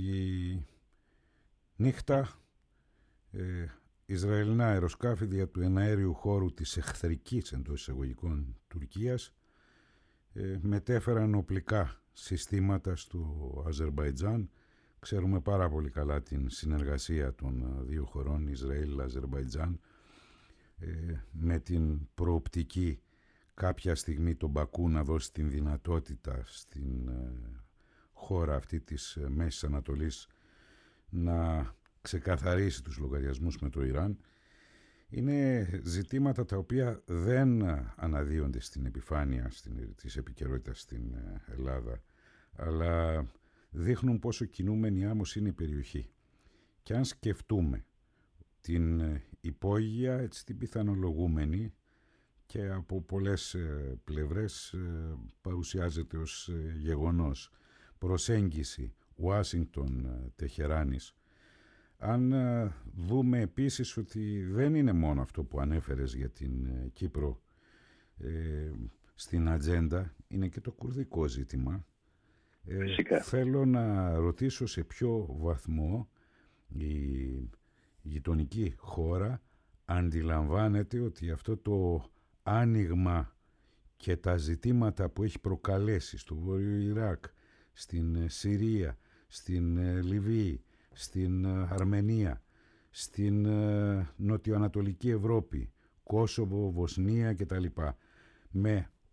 νύχτα ε, Ισραηλινά αεροσκάφη δια του εναέριου χώρου της εχθρικής εντός εισαγωγικών Τουρκίας ε, μετέφεραν οπλικά συστήματα στο Αζερμπαϊτζάν. Ξέρουμε πάρα πολύ καλά την συνεργασία των δύο χωρών, Ισραήλ-Αζερμπαϊτζάν, ε, με την προοπτική κάποια στιγμή τον Μπακού να δώσει την δυνατότητα στην ε, χώρα αυτή της ε, Μέσης Ανατολής να ξεκαθαρίσει τους λογαριασμούς με το Ιράν. Είναι ζητήματα τα οποία δεν αναδύονται στην επιφάνεια στην, της επικαιρότητας στην Ελλάδα, αλλά δείχνουν πόσο κινούμενη άμμος είναι η περιοχή. Και αν σκεφτούμε την υπόγεια, έτσι την πιθανολογούμενη και από πολλές ε, πλευρές ε, παρουσιάζεται ως ε, γεγονός προσέγγιση Ουάσιγκτον-Τεχεράνης. Αν ε, δούμε επίσης ότι δεν είναι μόνο αυτό που ανέφερες για την ε, Κύπρο ε, στην ατζέντα, είναι και το κουρδικό ζήτημα. Ε, θέλω να ρωτήσω σε ποιο βαθμό η γειτονική χώρα αντιλαμβάνεται ότι αυτό το άνοιγμα και τα ζητήματα που έχει προκαλέσει στο Βόρειο Ιράκ, στην Συρία, στην Λιβύη, στην Αρμενία, στην Νοτιοανατολική Ευρώπη, Κόσοβο, Βοσνία κτλ. Με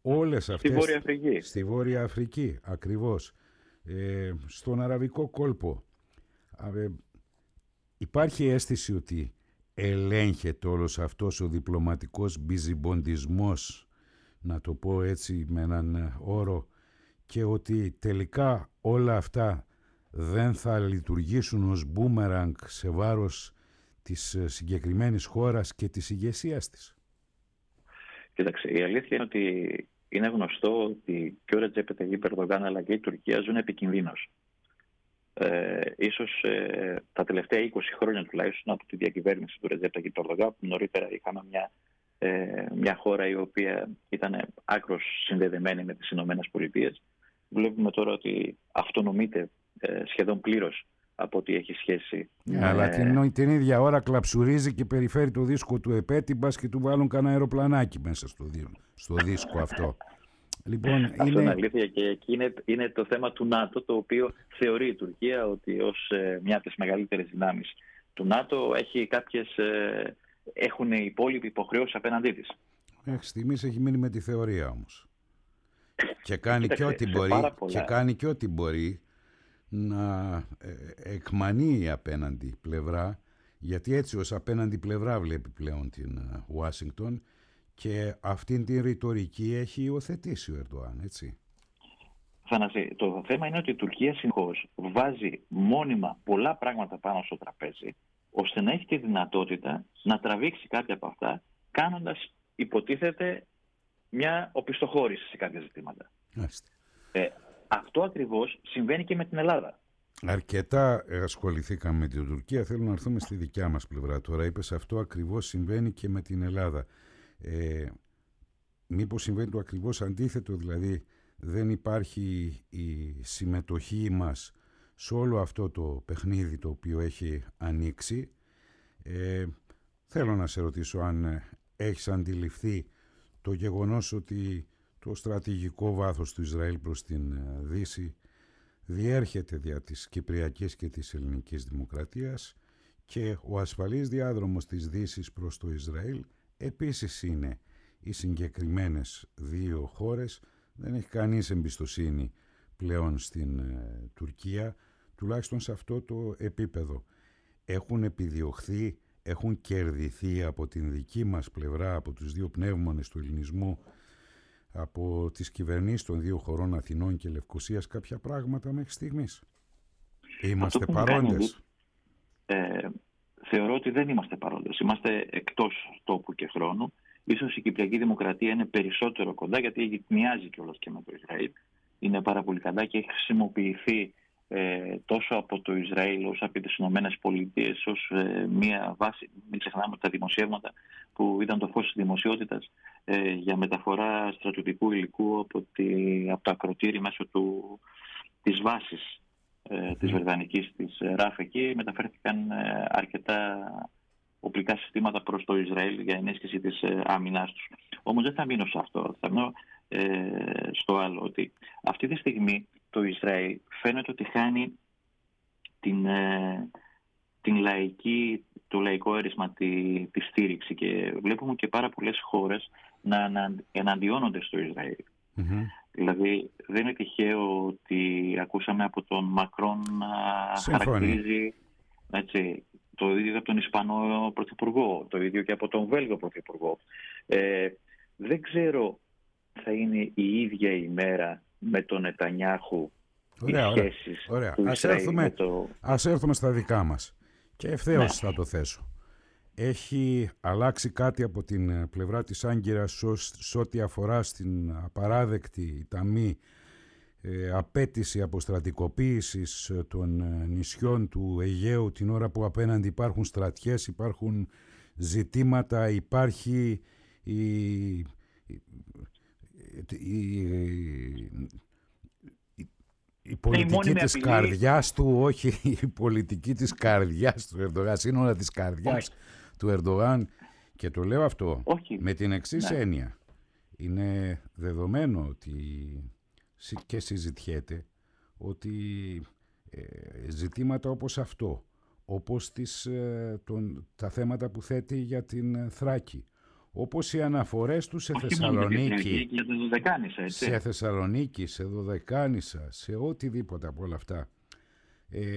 όλες αυτές... Στη Βόρεια Αφρική. Στη Βόρεια Αφρική, ακριβώς. Ε, στον Αραβικό κόλπο. Ε, υπάρχει αίσθηση ότι ελέγχεται όλος αυτός ο διπλωματικός μπιζιμποντισμός, να το πω έτσι με έναν όρο, και ότι τελικά όλα αυτά δεν θα λειτουργήσουν ως μπούμεραγκ σε βάρος της συγκεκριμένης χώρας και της ηγεσίας της. Κοίταξε, η αλήθεια είναι ότι είναι γνωστό ότι και ο Ρετζέπ Ταγιίπ Ερντογάν αλλά και η Τουρκία ζουν επικινδύνως. Ε, ίσως ε, τα τελευταία είκοσι χρόνια τουλάχιστον από τη διακυβέρνηση του Ρετζέπ Ταγιίπ Ερντογάν, που νωρίτερα είχαμε μια, ε, μια χώρα η οποία ήταν άκρως συνδεδεμένη με τις Ηνωμένες Πολιτείες. Βλέπουμε τώρα ότι αυτονομείται ε, σχεδόν πλήρως από ό,τι έχει σχέση. Yeah, με... Αλλά την, την ίδια ώρα κλαψουρίζει και περιφέρει το δίσκο του επέτειμπας και του βάλουν κανένα αεροπλανάκι μέσα στο, στο δίσκο αυτό. Λοιπόν, αυτό είναι... είναι αλήθεια και εκεί είναι, είναι το θέμα του ΝΑΤΟ, το οποίο θεωρεί η Τουρκία ότι ως ε, μια από τις μεγαλύτερες δυνάμεις του ΝΑΤΟ έχει κάποιες, ε, έχουν οι υπόλοιποι υποχρεώσεις απέναντί της. Μέχρι στιγμής έχει μείνει με τη θεωρία όμως. Και κάνει, και ό,τι μπορεί, και κάνει και ό,τι μπορεί να εκμανεί η απέναντι πλευρά, γιατί έτσι ως απέναντι πλευρά βλέπει πλέον την Ουάσιγκτον και αυτήν την ρητορική έχει υιοθετήσει ο Ερντογάν, έτσι. Θανάση, το θέμα είναι ότι η Τουρκία συνεχώς βάζει μόνιμα πολλά πράγματα πάνω στο τραπέζι, ώστε να έχει τη δυνατότητα να τραβήξει κάποια από αυτά, κάνοντας, υποτίθεται, μια οπισθοχώρηση σε κάποια ζητήματα. Ε, αυτό ακριβώς συμβαίνει και με την Ελλάδα. Αρκετά ασχοληθήκαμε με την Τουρκία, θέλω να έρθουμε στη δικιά μας πλευρά. Τώρα είπες αυτό ακριβώς συμβαίνει και με την Ελλάδα. Ε, μήπως συμβαίνει το ακριβώς αντίθετο, δηλαδή δεν υπάρχει η συμμετοχή μας σε όλο αυτό το παιχνίδι το οποίο έχει ανοίξει. Ε, θέλω να σε ρωτήσω αν έχεις αντιληφθεί το γεγονός ότι το στρατηγικό βάθος του Ισραήλ προς την Δύση διέρχεται δια της Κυπριακής και της Ελληνικής Δημοκρατίας και ο ασφαλής διάδρομος της Δύσης προς το Ισραήλ επίσης είναι οι συγκεκριμένες δύο χώρες. Δεν έχει κανείς εμπιστοσύνη πλέον στην ε, Τουρκία, τουλάχιστον σε αυτό το επίπεδο. Έχουν επιδιωχθεί, έχουν κερδιθεί από την δική μας πλευρά, από τους δύο πνεύμονες του ελληνισμού, από τις κυβερνήσεις των δύο χωρών Αθηνών και Λευκωσίας κάποια πράγματα μέχρι στιγμής. Είμαστε παρόντες. Ε, θεωρώ ότι δεν είμαστε παρόντες. Είμαστε εκτός τόπου και χρόνου. Ίσως η Κυπριακή Δημοκρατία είναι περισσότερο κοντά, γιατί μοιάζει κιόλας και με το Ισραήλ. Είναι πάρα πολύ κοντά και έχει χρησιμοποιηθεί ε, τόσο από το Ισραήλ όσο από τις Ηνωμένες Πολιτείες ως ε, μία βάση. Μην ξεχνάμε τα δημοσιεύματα που ήταν το φως της δημοσιότητας ε, για μεταφορά στρατιωτικού υλικού από, τη, από το ακροτήρι μέσω του, της βάσης ε, της Βερδανικής της ΡΑΦ. Εκεί μεταφέρθηκαν ε, αρκετά οπλικά συστήματα προς το Ισραήλ για ενίσχυση της ε, άμυνάς τους. Όμως δεν θα μείνω σε αυτό. Θα μείνω ε, στο άλλο, ότι αυτή τη στιγμή το Ισραήλ φαίνεται ότι χάνει την, ε, την λαϊκή, το λαϊκό αίρισμα, τη, τη στήριξη, και βλέπουμε και πάρα πολλές χώρες να, να εναντιώνονται στο Ισραήλ. Mm-hmm. Δηλαδή δεν είναι τυχαίο ότι ακούσαμε από τον Μακρόν να χαρακτηρίζει, έτσι, το ίδιο από τον Ισπανό Πρωθυπουργό, το ίδιο και από τον Βέλγο Πρωθυπουργό. Ε, δεν ξέρω θα είναι η ίδια ημέρα με τον Νετανιάχου. Ωραία, οι ωραία, σχέσεις ωραία. του Ας, Ισραήλ έρθουμε, με το... ας έρθουμε στα δικά μας. Και ευθέως ναι. θα το θέσω. Έχει αλλάξει κάτι από την πλευρά της Άγκυρας σε ό,τι αφορά στην απαράδεκτη ταμή ε, απέτηση αποστρατικοποίησης των νησιών του Αιγαίου την ώρα που απέναντι υπάρχουν στρατιές, υπάρχουν ζητήματα, υπάρχει η, η, η, η, η πολιτική της απειλή. Καρδιάς του, όχι η πολιτική της καρδιάς του Ερντογάν, σύνορα της καρδιάς όχι. του Ερντογάν, και το λέω αυτό όχι. με την εξής ναι. έννοια. Είναι δεδομένο ότι και συζητιέται ότι ε, ζητήματα όπως αυτό, όπως τις, ε, τον, τα θέματα που θέτει για την Θράκη, Όπως οι αναφορές του σε Όχι Θεσσαλονίκη, και το Δωδεκάνησα, έτσι. σε Θεσσαλονίκη, σε Δωδεκάνησα, σε οτιδήποτε από όλα αυτά, ε,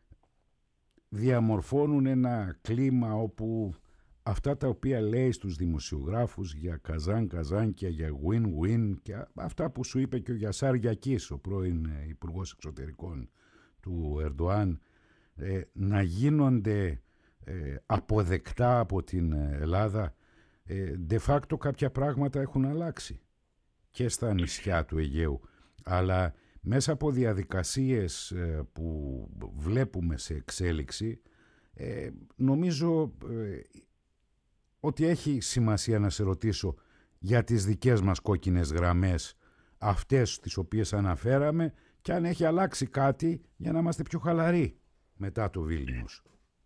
διαμορφώνουν ένα κλίμα όπου αυτά τα οποία λέει στους δημοσιογράφους για καζάν-καζάνκια, για win-win και αυτά που σου είπε και ο Γιασάρ Γιακής, ο πρώην Υπουργός Εξωτερικών του Ερντοάν, ε, να γίνονται ε, αποδεκτά από την Ελλάδα, ε, de facto κάποια πράγματα έχουν αλλάξει και στα νησιά του Αιγαίου, αλλά μέσα από διαδικασίες ε, που βλέπουμε σε εξέλιξη, ε, νομίζω ε, ότι έχει σημασία να σε ρωτήσω για τις δικές μας κόκκινες γραμμές, αυτές τις οποίες αναφέραμε, και αν έχει αλλάξει κάτι για να είμαστε πιο χαλαροί μετά το Βίλνιους.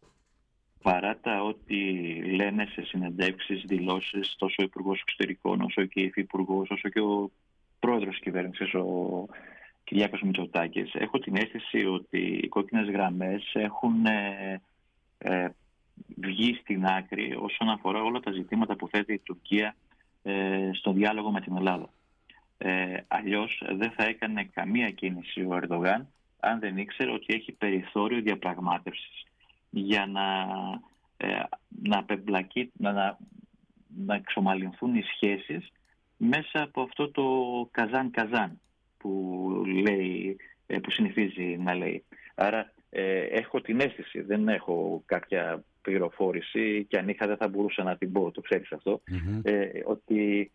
Παρά τα ό,τι λένε σε συνεντεύξεις, δηλώσεις, τόσο ο Υπουργός Εξωτερικών, όσο και η Υφυπουργός, όσο και ο Πρόεδρος της Κυβέρνησης, ο Κυριάκος Μητσοτάκης, έχω την αίσθηση ότι οι κόκκινες γραμμές έχουν ε, ε, βγει στην άκρη όσον αφορά όλα τα ζητήματα που θέτει η Τουρκία ε, στο διάλογο με την Ελλάδα. Ε, αλλιώς δεν θα έκανε καμία κίνηση ο Ερντογάν αν δεν ήξερε ότι έχει περιθώριο διαπραγμάτευσης για να, ε, να, πεμπλακεί, να, να, να εξομαλυνθούν οι σχέσεις μέσα από αυτό το καζάν-καζάν που, λέει, ε, που συνηθίζει να λέει. Άρα ε, έχω την αίσθηση, δεν έχω κάποια πληροφόρηση και αν είχα δεν θα μπορούσα να την πω, το ξέρεις αυτό, mm-hmm. ε, ότι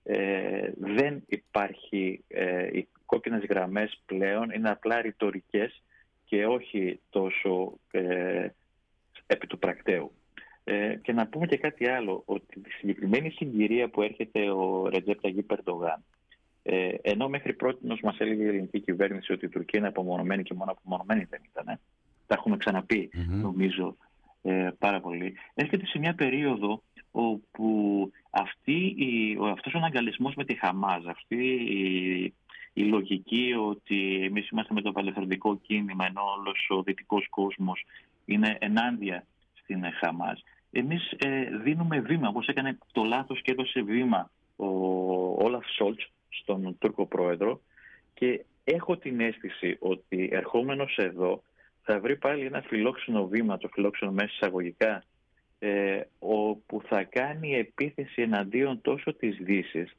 ε, δεν υπάρχει, ε, οι κόκκινες γραμμές πλέον είναι απλά ρητορικές και όχι τόσο ε, επί του πρακτέου. Ε, και να πούμε και κάτι άλλο, ότι τη συγκεκριμένη συγκυρία που έρχεται ο Ρετζέπ Ταγιίπ Ερντογάν, ε, ενώ μέχρι πρότινος μας έλεγε η ελληνική κυβέρνηση ότι η Τουρκία είναι απομονωμένη και μόνο απομονωμένη δεν ήταν, ε. τα έχουμε ξαναπεί mm-hmm. νομίζω ε, πάρα πολύ, έρχεται σε μια περίοδο όπου αυτή η, ο, αυτός ο αναγκαλισμός με τη Χαμάζ, αυτή η, η λογική ότι εμείς είμαστε με το απελευθερωτικό κίνημα ενώ όλος ο δυτικός κόσμος είναι ενάντια στην Χαμάζ, εμείς ε, δίνουμε βήμα, όπως έκανε το λάθος και έδωσε βήμα ο Όλαφ Σόλτς στον Τούρκο πρόεδρο, και έχω την αίσθηση ότι ερχόμενος εδώ θα βρει πάλι ένα φιλόξενο βήμα, το φιλόξενο μέσα εισαγωγικά, ε, όπου θα κάνει επίθεση εναντίον τόσο της Δύσης,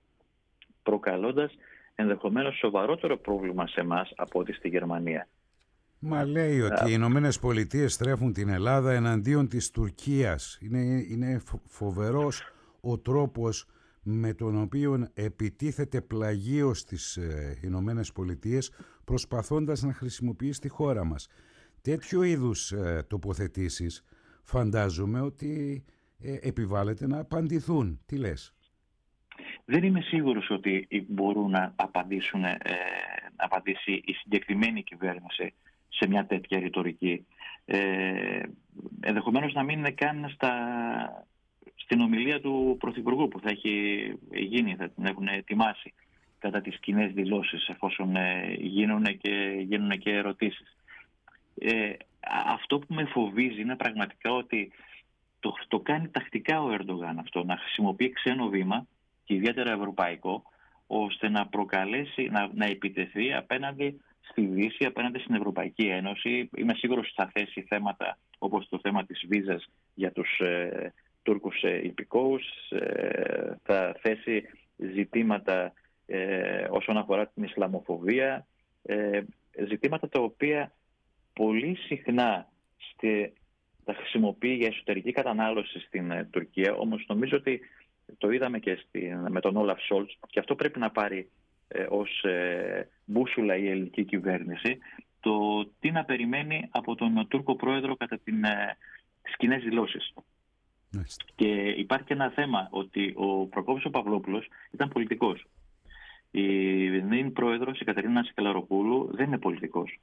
προκαλώντας ενδεχομένως σοβαρότερο πρόβλημα σε εμάς από ό,τι στη Γερμανία. Μα λέει ότι οι Ηνωμένες Πολιτείες στρέφουν την Ελλάδα εναντίον της Τουρκίας. Είναι, είναι φοβερός ο τρόπος με τον οποίο επιτίθεται πλαγίως στις ε, Ηνωμένες Πολιτείες, προσπαθώντας να χρησιμοποιήσει τη χώρα μας. Τέτοιου είδους ε, τοποθετήσεις φαντάζομαι ότι ε, επιβάλλεται να απαντηθούν. Τι λες? Δεν είμαι σίγουρος ότι μπορούν να απαντήσουν, ε, να απαντήσει η συγκεκριμένη κυβέρνηση σε μια τέτοια ρητορική. Ε, ενδεχομένως να μην είναι καν στα, στην ομιλία του Πρωθυπουργού που θα έχει γίνει, θα την έχουν ετοιμάσει κατά τις κοινές δηλώσεις, εφόσον ε, γίνουν και, γίνουν και ερωτήσεις. Ε, αυτό που με φοβίζει είναι πραγματικά ότι το, το κάνει τακτικά ο Ερντογάν αυτό, να χρησιμοποιεί ξένο βήμα και ιδιαίτερα ευρωπαϊκό, ώστε να προκαλέσει, να, να επιτεθεί απέναντι στη Δύση, απέναντι στην Ευρωπαϊκή Ένωση. Είμαι σίγουρος ότι θα θέσει θέματα όπως το θέμα της βίζας για τους ε, Τούρκους ε, υπηκόους, ε, θα θέσει ζητήματα ε, όσον αφορά την Ισλαμοφοβία, ε, ζητήματα τα οποία πολύ συχνά στη, τα χρησιμοποιεί για εσωτερική κατανάλωση στην ε, Τουρκία, όμως νομίζω ότι το είδαμε και στην, με τον Όλαφ Σόλτς, και αυτό πρέπει να πάρει ε, ως ε, μπούσουλα η ελληνική κυβέρνηση, το τι να περιμένει από τον Τούρκο πρόεδρο κατά την, ε, τις κοινές δηλώσεις. Nice. Και υπάρχει και ένα θέμα, ότι ο Προκόπης ο Παυλόπουλος ήταν πολιτικός. Η νυν πρόεδρος, η Κατερίνα Σικελαροπούλου, δεν είναι πολιτικός.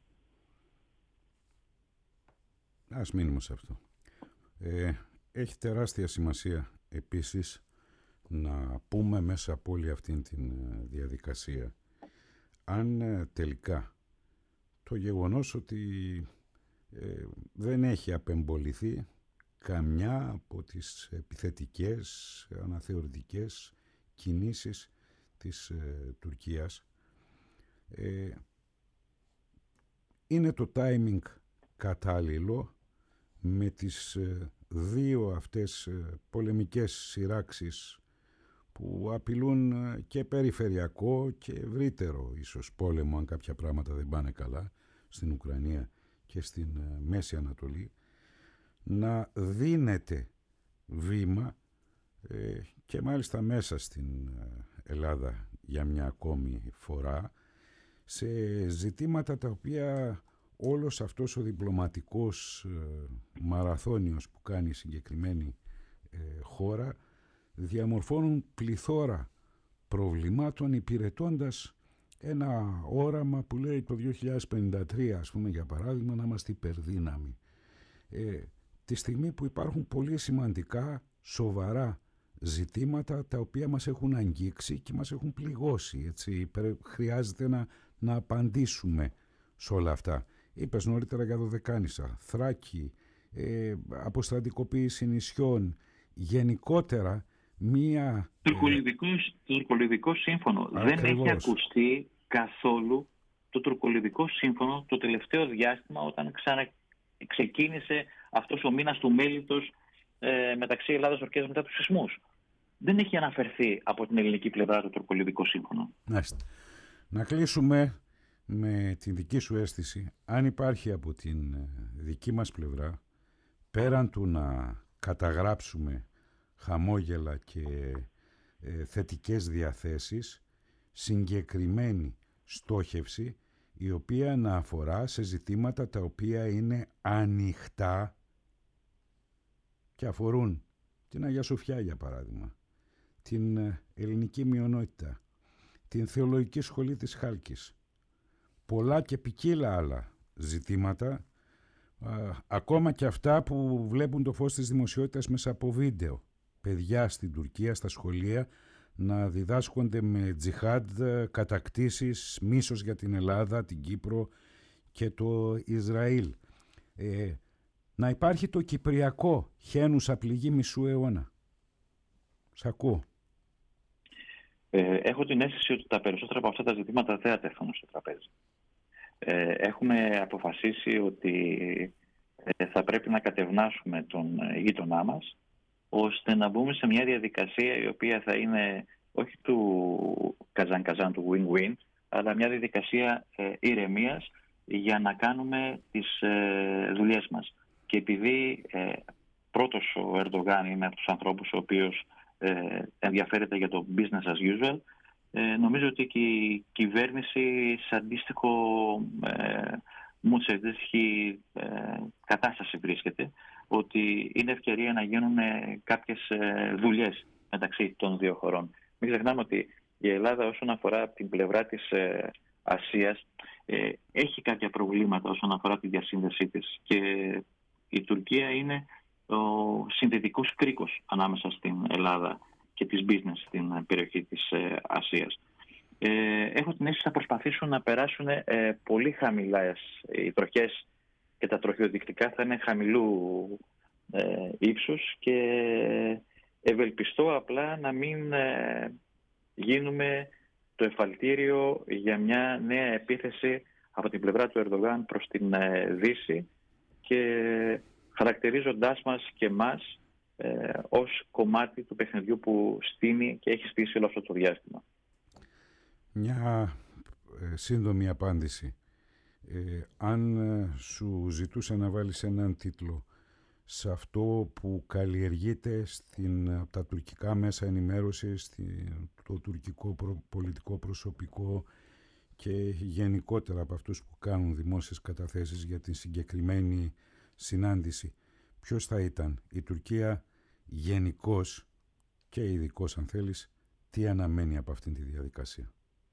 Ας μείνουμε σε αυτό. Ε, έχει τεράστια σημασία επίσης να πούμε μέσα από όλη αυτή τη διαδικασία αν τελικά το γεγονός ότι ε, δεν έχει απεμποληθεί καμιά από τις επιθετικές, αναθεωρητικές κινήσεις της ε, Τουρκίας. Ε, είναι το timing κατάλληλο με τις ε, δύο αυτές ε, πολεμικές σειράξεις που απειλούν ε, και περιφερειακό και ευρύτερο ίσως πόλεμο, αν κάποια πράγματα δεν πάνε καλά στην Ουκρανία και στην ε, Μέση Ανατολή, να δίνεται βήμα ε, και μάλιστα μέσα στην Ελλάδα για μια ακόμη φορά σε ζητήματα τα οποία όλος αυτός ο διπλωματικός ε, μαραθώνιος που κάνει η συγκεκριμένη ε, χώρα διαμορφώνουν πληθώρα προβλημάτων υπηρετώντας ένα όραμα που λέει το δύο χιλιάδες πενήντα τρία, ας πούμε, για παράδειγμα, να είμαστε υπερδύναμοι. Ε, τη στιγμή που υπάρχουν πολύ σημαντικά, σοβαρά ζητήματα τα οποία μας έχουν αγγίξει και μας έχουν πληγώσει, έτσι. Χρειάζεται να, να απαντήσουμε σε όλα αυτά. Είπες νωρίτερα για Δωδεκάνησα, Θράκη, ε, αποστρατικοποίηση νησιών, γενικότερα μία... Τουρκολιδικό, τουρκολιδικό σύμφωνο. Ακριβώς. Δεν έχει ακουστεί καθόλου το τουρκολιδικό σύμφωνο το τελευταίο διάστημα, όταν ξανα... ξεκίνησε αυτός ο μήνας του μέλιτος ε, μεταξύ Ελλάδας και Τουρκίας μετά τους σεισμούς. Δεν έχει αναφερθεί από την ελληνική πλευρά το τουρκολιδικό σύμφωνο. Μάλιστα. Να κλείσουμε με την δική σου αίσθηση, αν υπάρχει από την δική μας πλευρά, πέραν του να καταγράψουμε χαμόγελα και ε, θετικές διαθέσεις, συγκεκριμένη στόχευση η οποία να αφορά σε ζητήματα τα οποία είναι ανοιχτά και αφορούν την Αγία Σοφιά, για παράδειγμα, την ελληνική μειονότητα, την θεολογική σχολή της Χάλκης, πολλά και ποικίλα άλλα ζητήματα, α, ακόμα και αυτά που βλέπουν το φως της δημοσιότητας μέσα από βίντεο. Παιδιά στην Τουρκία, στα σχολεία, να διδάσκονται με τζιχάντ, κατακτήσεις, μίσος για την Ελλάδα, την Κύπρο και το Ισραήλ. Ε, να υπάρχει το κυπριακό, χαίνουσα πληγή μισού αιώνα. Σ' ακούω. Ε, έχω την αίσθηση ότι τα περισσότερα από αυτά τα ζητήματα δεν θα τεθούν στο τραπέζι. Ε, έχουμε αποφασίσει ότι ε, θα πρέπει να κατευνάσουμε τον γείτονά μας, ώστε να μπούμε σε μια διαδικασία η οποία θα είναι όχι του καζάν-καζάν, του win-win, αλλά μια διαδικασία ε, ηρεμίας για να κάνουμε τις ε, δουλειές μας. Και επειδή ε, πρώτος ο Ερντογάν είναι από τους ανθρώπους ο οποίος ε, ενδιαφέρεται για το business as usual, ε, νομίζω ότι και η κυβέρνηση σε αντίστοιχο ε, μου σε αντίστοιχη ε, κατάσταση βρίσκεται, ότι είναι ευκαιρία να γίνουν κάποιες ε, δουλειές μεταξύ των δύο χωρών. Μην ξεχνάμε ότι η Ελλάδα, όσον αφορά την πλευρά της ε, Ασίας, ε, έχει κάποια προβλήματα όσον αφορά τη διασύνδεσή της, και η Τουρκία είναι ο συνδετικός κρίκος ανάμεσα στην Ελλάδα και της business στην περιοχή της ε, Ασίας. Ε, έχω την αίσθηση να προσπαθήσουν να περάσουν ε, πολύ χαμηλά οι τροχές, και τα τροχιοδεικτικά θα είναι χαμηλού ε, ύψους, και ευελπιστώ απλά να μην ε, γίνουμε το εφαλτήριο για μια νέα επίθεση από την πλευρά του Ερντογάν προς την ε, Δύση, και χαρακτηρίζοντάς μας και μας ε, ως κομμάτι του παιχνιδιού που στείνει και έχει στήσει όλο αυτό το διάστημα. Μια ε, σύντομη απάντηση. Ε, αν ε, σου ζητούσα να βάλεις έναν τίτλο σε αυτό που καλλιεργείται στην, από τα τουρκικά μέσα ενημέρωσης, στην, το τουρκικό προ, πολιτικό προσωπικό και γενικότερα από αυτούς που κάνουν δημόσιες καταθέσεις για την συγκεκριμένη συνάντηση, ποιος θα ήταν? Η Τουρκία γενικώς και ειδικώς, αν θέλεις, τι αναμένει από αυτήν τη διαδικασία?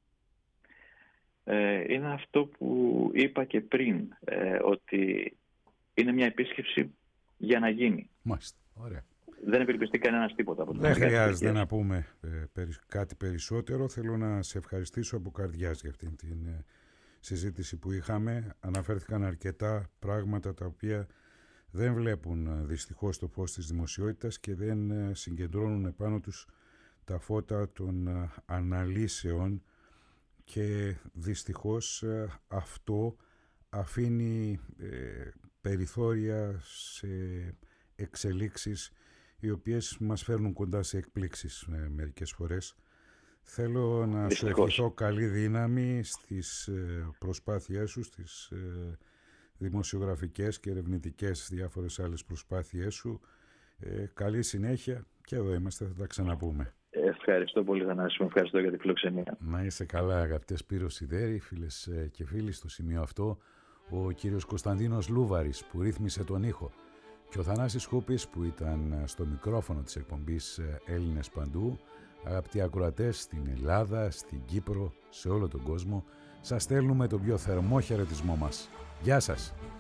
Ε, είναι αυτό που είπα και πριν, ε, ότι είναι μια επίσκεψη για να γίνει. Μάλιστα, ωραία. Δεν ευελπιστεί κανένας τίποτα από το. Δεν χρειάζεται να πούμε ε, περι, κάτι περισσότερο. Θέλω να σε ευχαριστήσω από καρδιάς για αυτήν την ε, συζήτηση που είχαμε. Αναφέρθηκαν αρκετά πράγματα τα οποία δεν βλέπουν δυστυχώς το φως της δημοσιότητας και δεν συγκεντρώνουν επάνω τους τα φώτα των αναλύσεων, και δυστυχώς αυτό αφήνει ε, περιθώρια σε εξελίξεις οι οποίες μας φέρνουν κοντά σε εκπλήξεις ε, μερικές φορές. Θέλω να δυστυχώς σου ευχηθώ καλή δύναμη στις ε, προσπάθειές σου, στις ε, δημοσιογραφικές και ερευνητικές διάφορες άλλες προσπάθειές σου. Ε, καλή συνέχεια και εδώ είμαστε, θα τα ξαναπούμε. Ευχαριστώ πολύ, Θανάση μου. Ευχαριστώ για τη φιλοξενία. Να είσαι καλά, αγαπητέ Σπύρο Σιδέρη, φίλες και φίλοι. Στο σημείο αυτό ο κύριος Κωνσταντίνος Λούβαρης που ρύθμισε τον ήχο και ο Θανάσης Χούπης που ήταν στο μικρόφωνο της εκπομπής Έλληνες Παντού. Αγαπητοί ακροατές στην Ελλάδα, στην Κύπρο, σε όλο τον κόσμο, σας στέλνουμε τον πιο θερμό χαιρετισμό μας. Γεια σας!